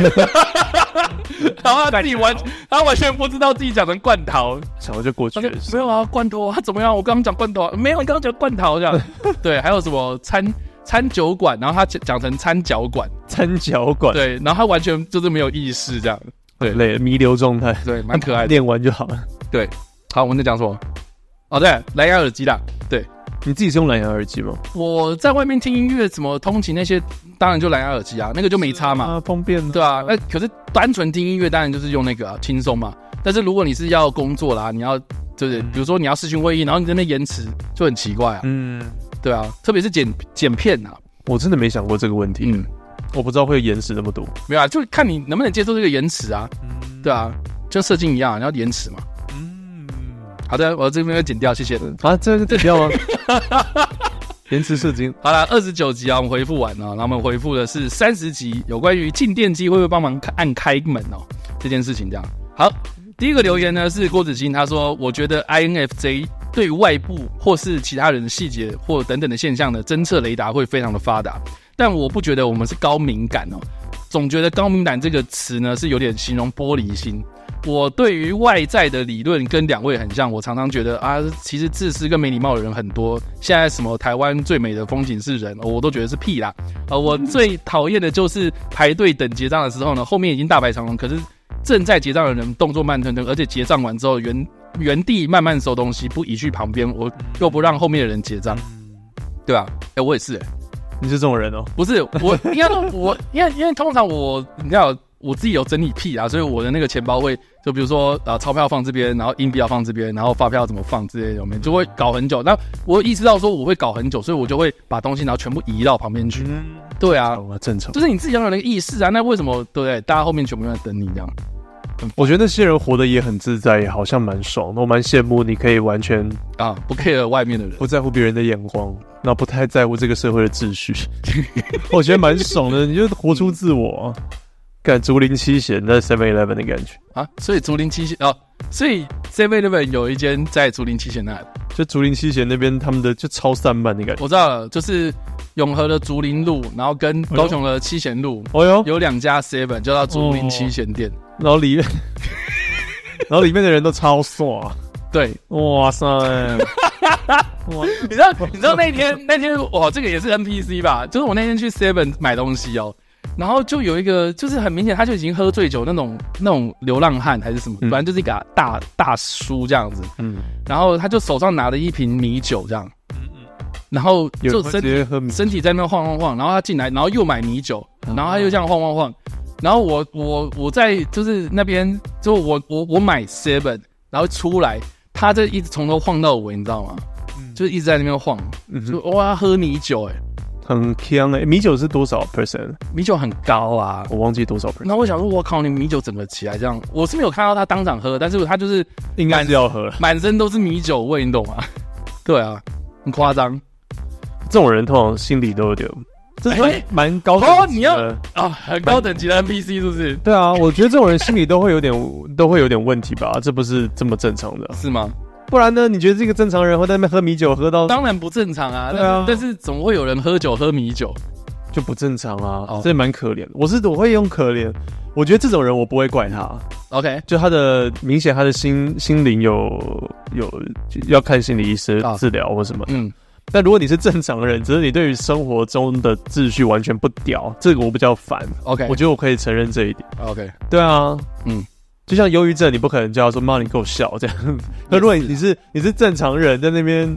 然后他自己完全不知道自己讲成罐头， 想就过去了。 没有啊，罐头他怎么样？我刚刚讲罐头，没有，你刚刚讲罐头这样。对，还有什么餐酒馆，然后他讲成餐脚馆，对，然后他完全就是没有意识这样。对， 累弥留状态， 对，蛮可爱的。 练完就好了。 对，好，我们在讲什么？哦，对，蓝牙耳机啦。对， 你自己是用蓝牙耳机吗？ 我在外面听音乐，什么通勤那些，当然就蓝牙耳机啊，那个就没差嘛， 啊，方便。 对啊，可是单纯听音乐，当然就是用那个啊，轻松嘛。但是如果你是要工作啦，你要就是比如说你要视讯会议，然后你在那边延迟，就很奇怪啊。对啊，特别是剪片啊， 我真的没想过这个问题。我不知道会延迟那么多。 没有啊，就看你能不能接受这个延迟啊。对啊，就射精一样，你要延迟嘛。好的，我这边要剪掉，谢谢。 啊，这剪掉吗？延迟射精。 好啦，29集啊，我们回复完了，然后我们回复的是30集，有关于静电机会不会帮忙按开门哦这件事情这样。好，第一个留言呢是郭子欣，他说我觉得 INFJ 对外部或是其他人的细节或等等的现象的侦测雷达会非常的发达。但我不觉得我们是高敏感哦，总觉得高敏感这个词呢是有点形容玻璃心。我对于外在的理论跟2位很像，我常常觉得啊，其实自私跟没礼貌的人很多。现在什么台湾最美的风景是人，我都觉得是屁啦。我最讨厌的就是排队等结账的时候呢，后面已经大排长龙，可是正在结账的人动作慢吞吞，而且结账完之后原地慢慢收东西，不移去旁边，我又不让后面的人结账，对吧？我也是你是这种人哦？ 不是，我应该说因为通常你知道我自己有整理癖啊，所以我的那个钱包会就比如说钞票放这边，然后硬币要放这边，然后发票怎么放之类的，有没有就会搞很久。那我意识到说我会搞很久，所以我就会把东西然后全部移到旁边去。对啊， 正常， 就是你自己要有那个意识啊。那为什么对不对？大家后面全部都在等你这样？ 我觉得那些人活得也很自在，也好像蛮爽的。我蛮羡慕你可以完全不 care 外面的人， 不在乎别人的眼光，然后不太在乎这个社会的秩序。我觉得蛮爽的，你就活出自我干竹林七贤在 7-Eleven 的感觉啊。所以竹林七贤所以 7-Eleven 有一间在竹林七贤那里， 就竹林七贤那边他们的就超散漫的感觉。 我知道了，就是永和的竹林路，然后跟高雄的七贤路，有2家 7 就到竹林七贤店， 然后里面的人都超爽。 对， 哇塞！ 你知道那天哇，这个也是 NPC 吧？就是我那天去 7 买东西然后就有一个，就是很明显他就已经喝醉酒那种流浪汉还是什么，反正就是一个大叔这样子。然后他就手上拿了一瓶米酒这样。然后就身体在那边晃，然后他进来，然后又买米酒，然后他又这样晃，然后我在就是那边就我买 7， 然后出来，他这一直从头晃到尾，你知道吗？就是一直在那边晃，就哇喝米酒很香米酒是多少 percent？ 米酒很高啊， 我忘记多少 percent。 那我想说，我靠，你米酒整个起来这样，我是没有看到他当场喝，但是他就是应该是要喝了， 满身都是米酒味，你懂吗？对啊，很夸张。 这种人通常心里都有点，这是蛮高等级的。 你要很高等级的 NPC 是不是？ 对啊，我觉得这种人心里都会有点问题吧，这不是这么正常的， 是吗？ 不然呢？你觉得这个正常人会在那边喝米酒喝到？ 当然不正常啊！ 对啊， 但是怎么会有人喝酒喝米酒就不正常啊？这蛮可怜的。我会用可怜，我觉得这种人我不会怪他。 OK， 就他的明显他的心灵有要看心理医师治疗或什么。但如果你是正常人，只是你对于生活中的秩序完全不屌，这个我比较烦。 OK， 我觉得我可以承认这一点。 OK， 对啊，就像忧郁症，你不可能叫他说妈你给我笑这样。那如果你是正常人，在那边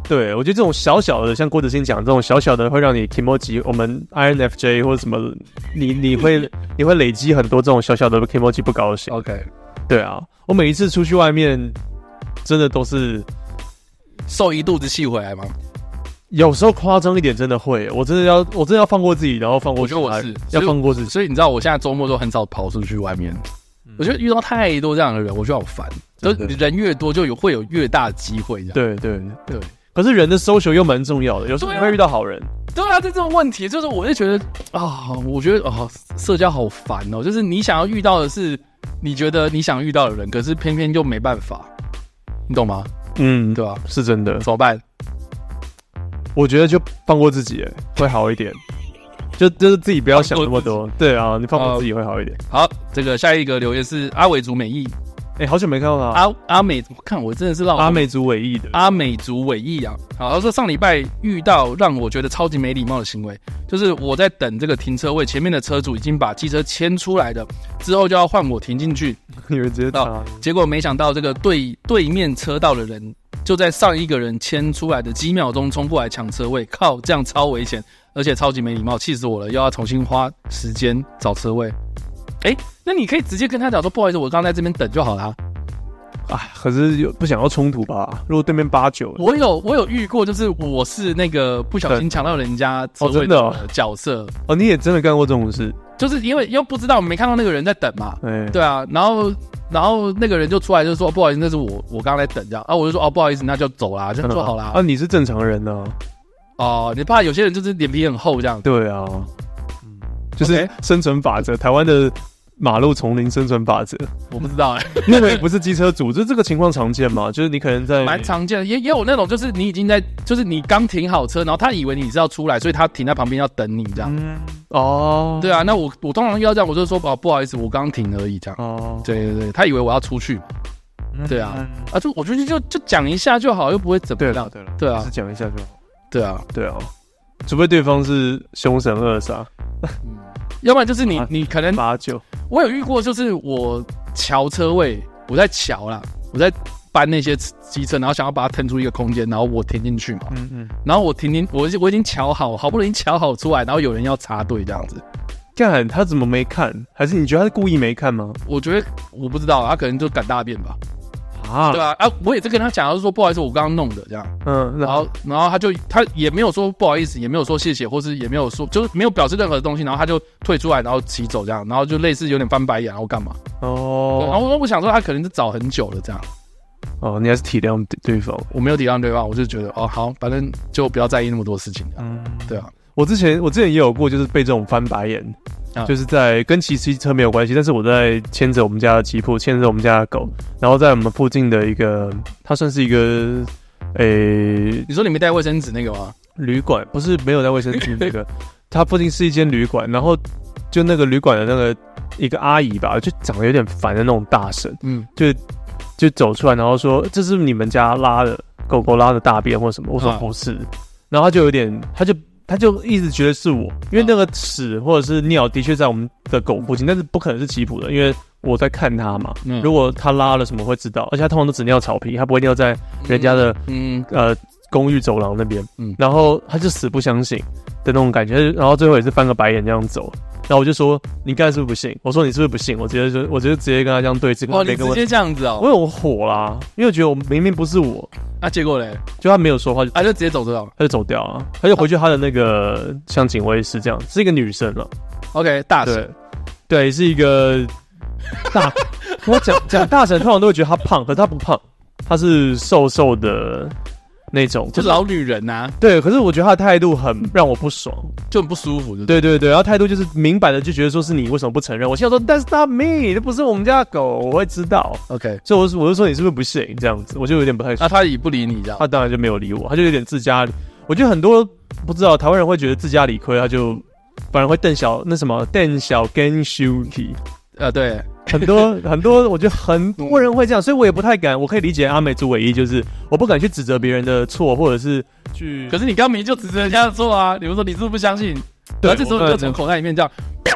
对，我觉得这种小小的，像郭子兴讲这种小小的，会让你 kimoji， 我们 INFJ 或者什么，你会累积很多这种小小的 kimoji 不高兴。 OK， 对啊，我每一次出去外面，真的都是受一肚子气回来吗？ 有时候夸张一点，真的会，我真的要放过自己，然后放过其他人。 我觉得我是要放过自己， 所以你知道，我现在周末都很少跑出去外面。我觉得遇到太多这样的人，我觉得好烦。人越多，就会有越大的机会。 对。可是人的 social 又蛮重要的，有时候你会遇到好人。 对啊，这种问题就是我就觉得我觉得社交好烦哦。就是你想要遇到的是你觉得你想遇到的人，可是偏偏就没办法，你懂吗？对吧？ 是真的。 怎么办？ 我觉得就放过自己会好一点，就是自己不要想那么多。对啊，你放过自己会好一点。 好，这个下一个留言是阿伟族美意。 好久没看到他。 阿美，看我真的是阿美族伟意的阿美族伟意啊。好，他说上礼拜遇到让我觉得超级没礼貌的行为，就是我在等这个停车位，前面的车主已经把机车牵出来的，之后就要换我停进去， 你们直接打。 结果没想到这个对面车道的人就在上一个人牵出来的几秒钟冲过来抢车位，靠，这样超危险，而且超级没礼貌，气死我了，又要重新花时间找车位。那你可以直接跟他讲说，不好意思，我刚刚在这边等就好啦。 可是不想要冲突吧？如果对面89， 我有遇过，就是我是那个不小心抢到人家车位的角色。 你也真的干过这种事？ 就是因为又不知道，没看到那个人在等嘛。对啊，然后那个人就出来就说，不好意思，那是我刚刚在等这样。我就说不好意思，那就走啦，就做好啦。 你是正常人呢。 你怕有些人就是脸皮很厚这样。 对啊，就是生存法则，台湾的马路丛林生存法则， 我不知道因为不是机车主，就这个情况常见嘛，就是你可能在蛮常见的，也有那种就是你已经在，就是你刚停好车，然后他以为你是要出来，所以他停在旁边要等你这样。对啊，那我通常遇到这样，我就说不好意思，我刚停而已这样。对，他以为我要出去嘛。对啊，就我觉得就讲一下就好，又不会怎么样。对啊， 是讲一下就好。 对啊， 除非对方是凶神恶煞。 要不然就是你可能 89， 我有遇过，就是我瞧车位，我在瞧啦，我在搬那些机车，然后想要把它腾出一个空间，然后我停进去嘛。然后我已经瞧好不容易瞧好出来，然后有人要插队这样子。 干，他怎么没看？还是你觉得他是故意没看吗？ 我觉得我不知道，他可能就赶大便吧。对吧？我也是跟他讲，就是说不好意思，我刚刚弄的这样。然后他也没有说不好意思，也没有说谢谢，或是也没有说就是没有表示任何的东西，然后他就退出来，然后骑走这样，然后就类似有点翻白眼，然后干嘛？然后我想说他可能是找很久了这样。 你还是体谅对方？ 我没有体谅对方，我就觉得好，反正就不要在意那么多事情。对啊， 我之前也有过，就是被这种翻白眼。就是在跟骑车没有关系，但是我在牵着我们家的吉普，牵着我们家的狗，然后在我们附近的一个，它算是一个， 你说你没带卫生纸那个吗？ 旅馆不是没有带卫生纸那个，它附近是一间旅馆，然后就那个旅馆的那个一个阿姨吧，就长得有点烦的那种大神，就走出来，然后说这是你们家狗狗拉的大便或什么，我说不是，然后他就有点他就一直觉得是我，因为那个屎或者是尿的确在我们的狗附近，但是不可能是吉普的，因为我在看它嘛。如果它拉了什么会知道，而且它通常都只尿草皮，它不会尿在人家的公寓走廊那边。然后他就死不相信的那种感觉，然后最后也是翻个白眼这样走。然后我就说你刚才是不是不信？我说你是不是不信？我直接跟他这样对峙。 你直接这样子因为我火啦，因为我觉得我明明不是我。 结果嘞， 就他没有说话， 就直接走掉， 他就走掉啊，他就回去他的那个像警卫室这样，是一个女生了。 OK， 大神， 对，是一个大。我讲大神，通常都会觉得他胖，可是他不胖，他是瘦瘦的那种， 就是老女人啊。 对，可是我觉得他的态度很让我不爽， 就很不舒服。 对，然后态度就是明摆的就觉得说是你为什么不承认？我心想说 That's not me， 这不是我们家的狗，我会知道。 OK， 所以我就说你是不是不信这样子？我就有点不太爽。 他也不理你这样， 他当然就没有理我，他就有点自家。我觉得很多不知道台湾人会觉得自家理亏，他就反而会瞪小跟羞气。 对， 很多，我觉得很多人会这样，所以我也不太敢。我可以理解阿美族唯一，就是我不敢去指责别人的错，或者是去。 可是你刚明就指责人家的错啊！你们说你是不是不相信？对，这时候你就从口袋里面这样，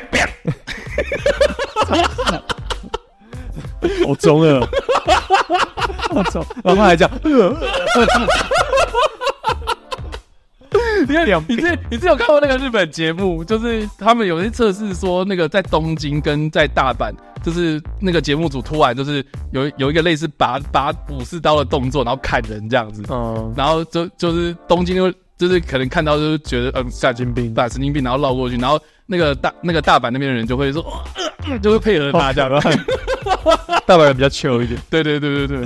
好中二，好中，然后他还这样， 你有看过那个日本节目，就是他们有些测试说，那个在东京跟在大阪，就是那个节目组突然就是有一个类似拔武士刀的动作，然后砍人这样子，然后就是东京就是可能看到就是觉得神经病，然后绕过去，然后那个大阪那边的人就会说，就会配合他这样。 大阪人比较 chill 一点。 对，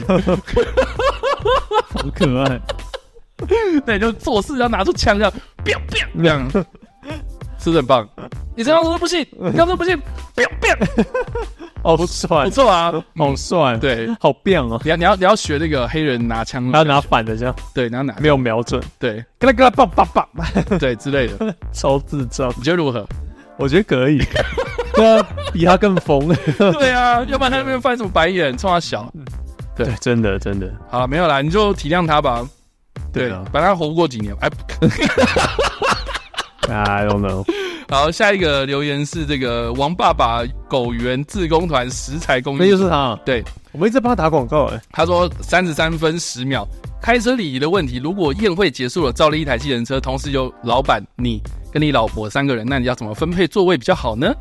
好可爱。 对，就做事要拿出枪这样，这样，是不是很棒？你这样说不行，你刚说不行， 哦，不帅， 不错啊， 好帅， 对， 好棒哦。 你要学那个黑人拿枪， 他要拿反的这样， 对，你要拿没有瞄准， 对， 跟他棒， 对之类的， 超智障。 你觉得如何？ 我觉得可以，对啊，比他更疯。 对啊，要不然他那边翻什么白眼，冲他小。 对，真的。 好了，没有啦，你就体谅他吧。对，反正他活不过几年。 I don't know。 好，下一个留言是这个王爸爸狗园志工团食材公益， 那就是他。 对， 我们一直帮他打广告。 他说33分10秒，开车礼仪的问题。如果宴会结束了，招了一台计程车，同时有老板、你跟你老婆3个人，那你要怎么分配座位比较好呢？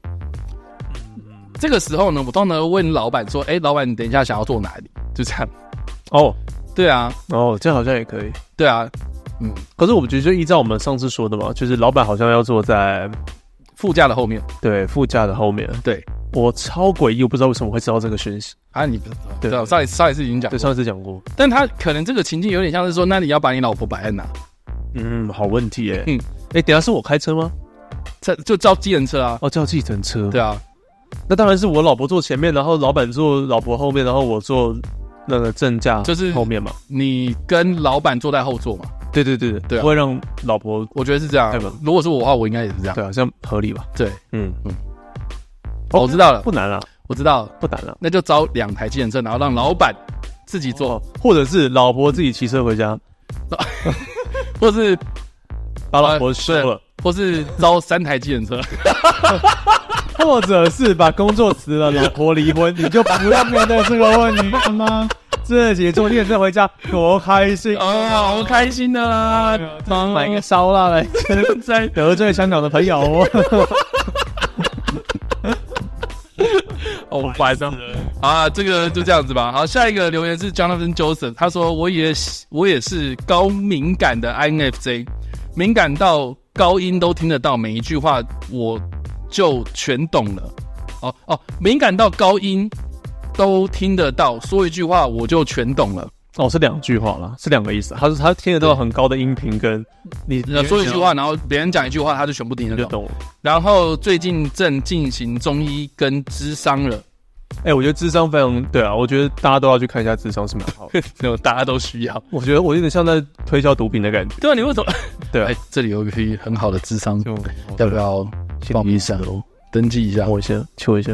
这个时候呢，我通常问老板说：“老板，你等一下想要坐哪里？”就这样。 哦， 对啊， 这样好像也可以。 对啊， 可是我觉得就依照我们上次说的嘛，就是老板好像要坐在副驾的后面。 对，副驾的后面。对，我超诡异，我不知道为什么会知道这个讯息啊！你不知道？对，上一次已经讲过， 对，上一次讲过。 但他可能这个情境有点像是说，那你要把你老婆摆在哪？ 好问题耶。等一下是我开车吗？ 就叫计程车啊。 叫计程车。 对啊。 那当然是我老婆坐前面，然后老板坐老婆后面，然后我坐那个正驾，就是后面嘛。你跟老板坐在后座嘛？ 对，不会让老婆。 我觉得是这样。如果是我的话，我应该也是这样。 对啊，这样合理吧？对， 我知道了， 不难了， 我知道了， 不难了。 那就招2台计程车，然后让老板自己坐， 或者是老婆自己骑车回家， 或是把老婆休了， 或是招3台计程车。 或者是把工作辞了，老婆离婚，你就不要面对这个问题了吗？自己坐电车回家，多开心好开心的啦！ 买个烧腊来吃，得罪香港的朋友好烦啊！这个就这样子吧。好，下一个留言是 Jonathan Joseph， 他说我也是高敏感的 INFJ， 敏感到高音都听得到，每一句话我就全懂了。敏感到高音都听得到，说一句话我就全懂了。 是2句话啦，是2个意思。他听得到很高的音频，跟你说一句话，然后别人讲一句话，他就全部听得懂。然后最近正进行中医跟諮商了。 我觉得諮商非常对啊，我觉得大家都要去看一下諮商是蛮好的， 大家都需要。 我觉得我有点像在推销毒品的感觉。 对啊，你为什么？ 对啊， 这里有一批很好的諮商，要不要报名一下？登记一下， 我先求一下。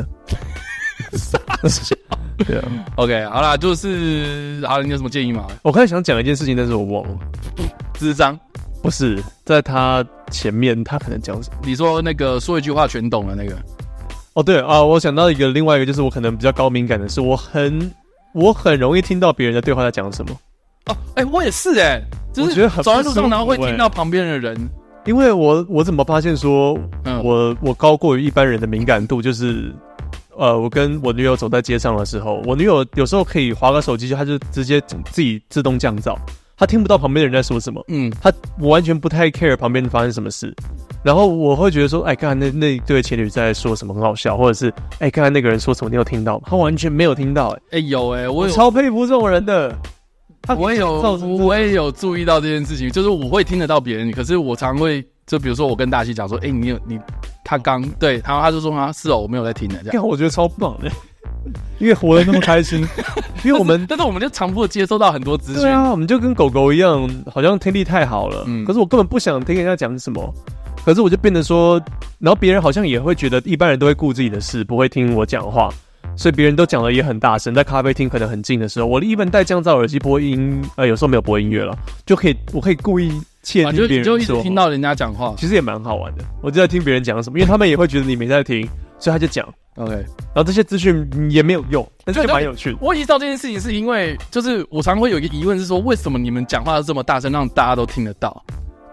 对啊 ，OK， 好啦，就是好了，你有什么建议吗？ 我刚才想讲一件事情，但是我忘了。 諮商不是在他前面，他可能讲什么？ 你说那个说一句话全懂了那个？ 对啊，我想到另外一个，就是我可能比较高敏感的是，我很容易听到别人的对话在讲什么。 我也是就是走在路上，然后会听到旁边的人。 因为我怎么发现说，我高过于一般人的敏感度，就是我跟我女友走在街上的时候，我女友有时候可以滑个手机，她就直接自己自动降噪，她听不到旁边的人在说什么，我完全不太 care 旁边发生什么事，然后我会觉得说，刚才那对情侣在说什么很好笑，或者是刚才那个人说什么你有听到吗？他完全没有听到。我超佩服这种人的。 我也有注意到这件事情，就是我会听得到别人，可是我常会就比如说我跟大西讲说，他刚对，然后他就说是我没有在听的，这样我觉得超棒的，因为活得那么开心，因为我们但是我们就重复接收到很多资讯。 对啊，我们就跟狗狗一样，好像听力太好了，可是我根本不想听人家讲什么，可是我就变得说，然后别人好像也会觉得一般人都会顾自己的事，不会听我讲话。所以别人都讲的也很大声，在咖啡厅可能很近的时候，我一般戴降噪耳机播音，有时候没有播音乐了，我可以故意窃听别人说， 就一直听到人家讲话， 其实也蛮好玩的。我就在听别人讲什么，因为他们也会觉得你没在听，所以他就讲 OK， 然后这些资讯也没有用，但是就蛮有趣的。 我意识到这件事情是因为，就是我常会有一个疑问是说，为什么你们讲话这么大声，让大家都听得到？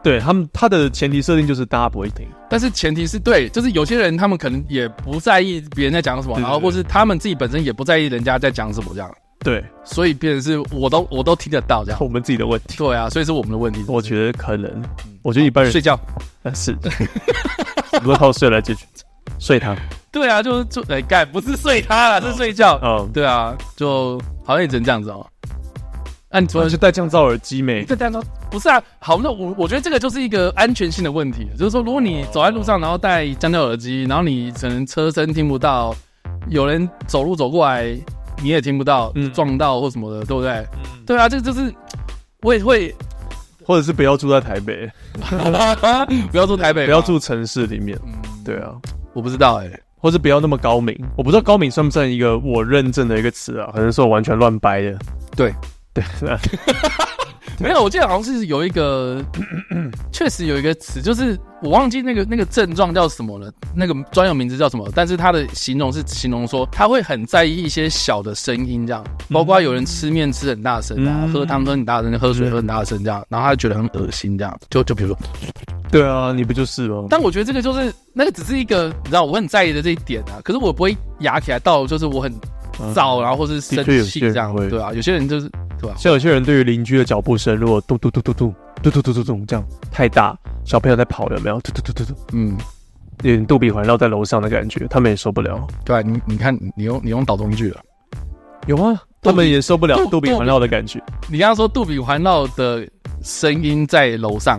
对他的前提设定就是大家不会听， 但是前提是对，就是有些人他们可能也不在意别人在讲什么，然后或是他们自己本身也不在意人家在讲什么这样。 对， 所以变成是我都听得到这样， 我们自己的问题。 对啊，所以是我们的问题。 我觉得可能，我觉得一般人睡觉， 是，只不过靠睡来解决，睡他。 对啊，就干不是睡他啦，是睡觉。对啊，就好像也只能这样子哦。 你昨天就戴降噪耳机没？ 戴降噪不是啊。好，那我觉得这个就是一个安全性的问题，就是说，如果你走在路上，然后戴降噪耳机，然后你可能车身听不到，有人走路走过来。你也听不到，撞到或什么的，对不对？对啊，这个就是我也会， 或者是不要住在台北， 不要住台北， 不要住城市里面。对啊， 我不知道或者不要那么高明。我不知道高明算不算一个我认证的一个词啊？可能是我完全乱掰的。 对， 是没有，我记得好像是有一个，确实有一个词，就是我忘记那个症状叫什么了，那个专有名字叫什么，但是它的形容是形容说他会很在意一些小的声音，这样，包括有人吃面吃很大声啊，喝汤喝很大声，喝水喝很大声这样，然后他就觉得很恶心这样，就比如说， 对啊，你不就是吗？ 但我觉得这个就是那个只是一个，你知道我很在意的这一点啊，可是我不会压起来到就是我很燥，然后或是生气这样，对啊，有些人就是。 像有些人对于邻居的脚步声，如果嘟嘟嘟嘟嘟嘟嘟嘟嘟嘟这样太大，小朋友在跑有没有？嘟嘟嘟嘟嘟，有点杜比环绕在楼上的感觉，他们也受不了。 对啊，你看你用导中句了， 有吗？他们也受不了杜比环绕的感觉。 你刚刚说杜比环绕的声音在楼上，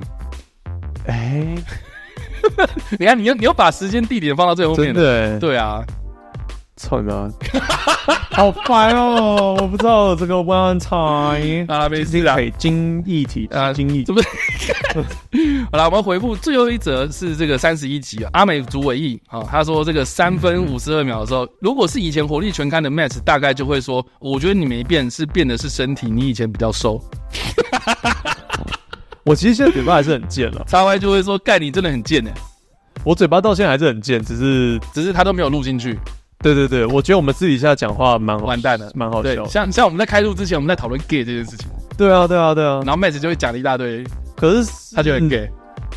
你看你又把时间地点放到最后面了， 真的对啊。 操你妈！好烦哦！我不知道这个 one time 啊，没事啦。 精议题精议， 是不是？好啦，我们回复最后一则是这个31集啊，阿美族伟毅啊，他说这个3分52秒的时候，如果是以前火力全开的 Matt， 大概就会说，我觉得你没变，是变的是身体，你以前比较瘦。 我其实现在嘴巴还是很贱了。 XY 就会说，干你真的很贱哎。 我嘴巴到现在还是很贱，只是他都没有录进去。 对，我觉得我们私底下讲话蛮完蛋的， 蛮好笑。 像我们在开录之前，我们在讨论 gay 这件事情。 对啊。 然后 Matt 就会讲了一大堆， 可是他就很 gay。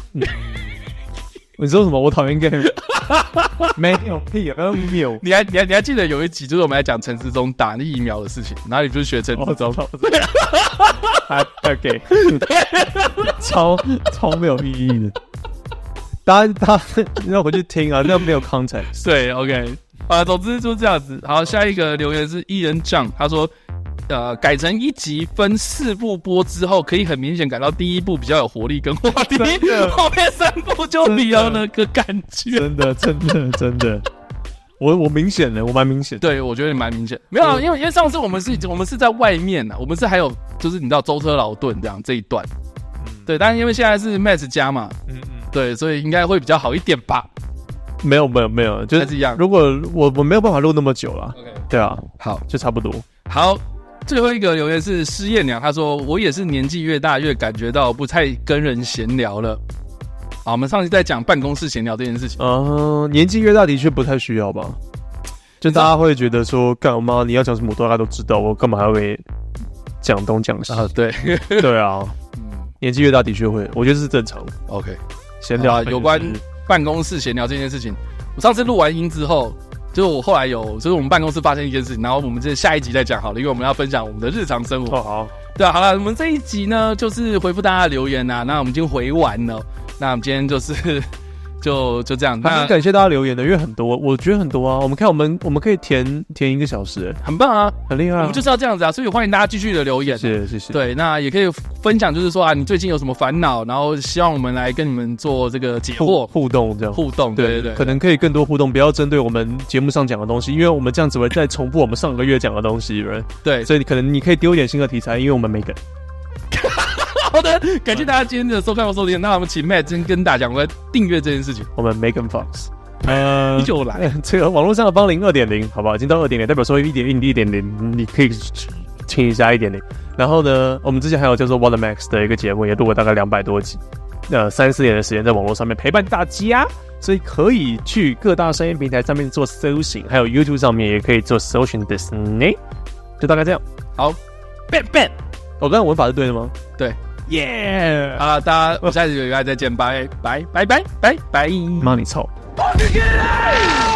你说什么？我讨厌 gay？ 没有屁，没有。 你还记得有一集就是我们在讲陈时中打疫苗的事情，然后你不是学陈时中？ 还 gay， 超没有意义的。大家要回去听啊，那没有 context。 对 ，OK。总之就是这样子。好，下一个留言是艺人酱，他说，改成1集分4部播之后，可以很明显感到第一部比较有活力跟话题，后面3部就比较那个感觉。 真的，我明显的，我蛮明显。 对，我觉得蛮明显。没有啊，因为上次我们是在外面啊，我们是还有就是你知道舟车劳顿这样这一段，对，但是因为现在是 Matt 家嘛，对，所以应该会比较好一点吧。 没有，就是一样。 如果我没有办法录那么久了， OK， 对啊， 好， 就差不多。 好，最后一个留言是施艳娘，她说我也是年纪越大越感觉到不太跟人闲聊了。好，我们上期在讲办公室闲聊这件事情。 年纪越大的确不太需要吧，就大家会觉得说，干嘛你要讲什么大家都知道，我干嘛还会讲东讲西啊？对， 对啊，年纪越大的确会，我觉得是正常的。 OK， 闲聊有关办公室闲聊这件事情，我上次录完音之后，就是我后来就是我们办公室发生一件事情，然后我们这下一集再讲好了，因为我们要分享我们的日常生活。 好， 对啊，好了，我们这一集呢就是回复大家的留言啊，那我们已经回完了，那我们今天就是就这样。 很感谢大家留言的，因为很多，我觉得很多啊。我们看我们可以填1个小时， 很棒啊， 很厉害。 我们就是要这样子啊，所以欢迎大家继续的留言。 谢谢。 对，那也可以分享，就是说啊，你最近有什么烦恼，然后希望我们来跟你们做这个解惑互动，这样互动，对， 可能可以更多互动，不要针对我们节目上讲的东西，因为我们这样只会再重复我们上个月讲的东西， 对， 所以可能你可以丢一点新的题材，因为我们没梗。 好的，感谢大家今天的收看和收听。那我们请 Matt 先跟大家讲，我们订阅这件事情。 我们 Megan Fox， 你就来这个网络上的芳龄 2.0， 好不好？已经到 2.0， 代表说 1.0， 你可以听一下 1.0。然后呢，我们之前还有叫做 What the Max 的一个节目，也录了大概200多集，3-4年的时间在网络上面陪伴大家，所以可以去各大商业平台上面做搜寻，还有 YouTube 上面也可以做搜寻 Disney， 就大概这样。 好 ，Ben， 我刚才文法是对的吗？ 对。 耶！好了，大家我下期礼拜再见，拜拜拜拜拜拜， 妈你臭。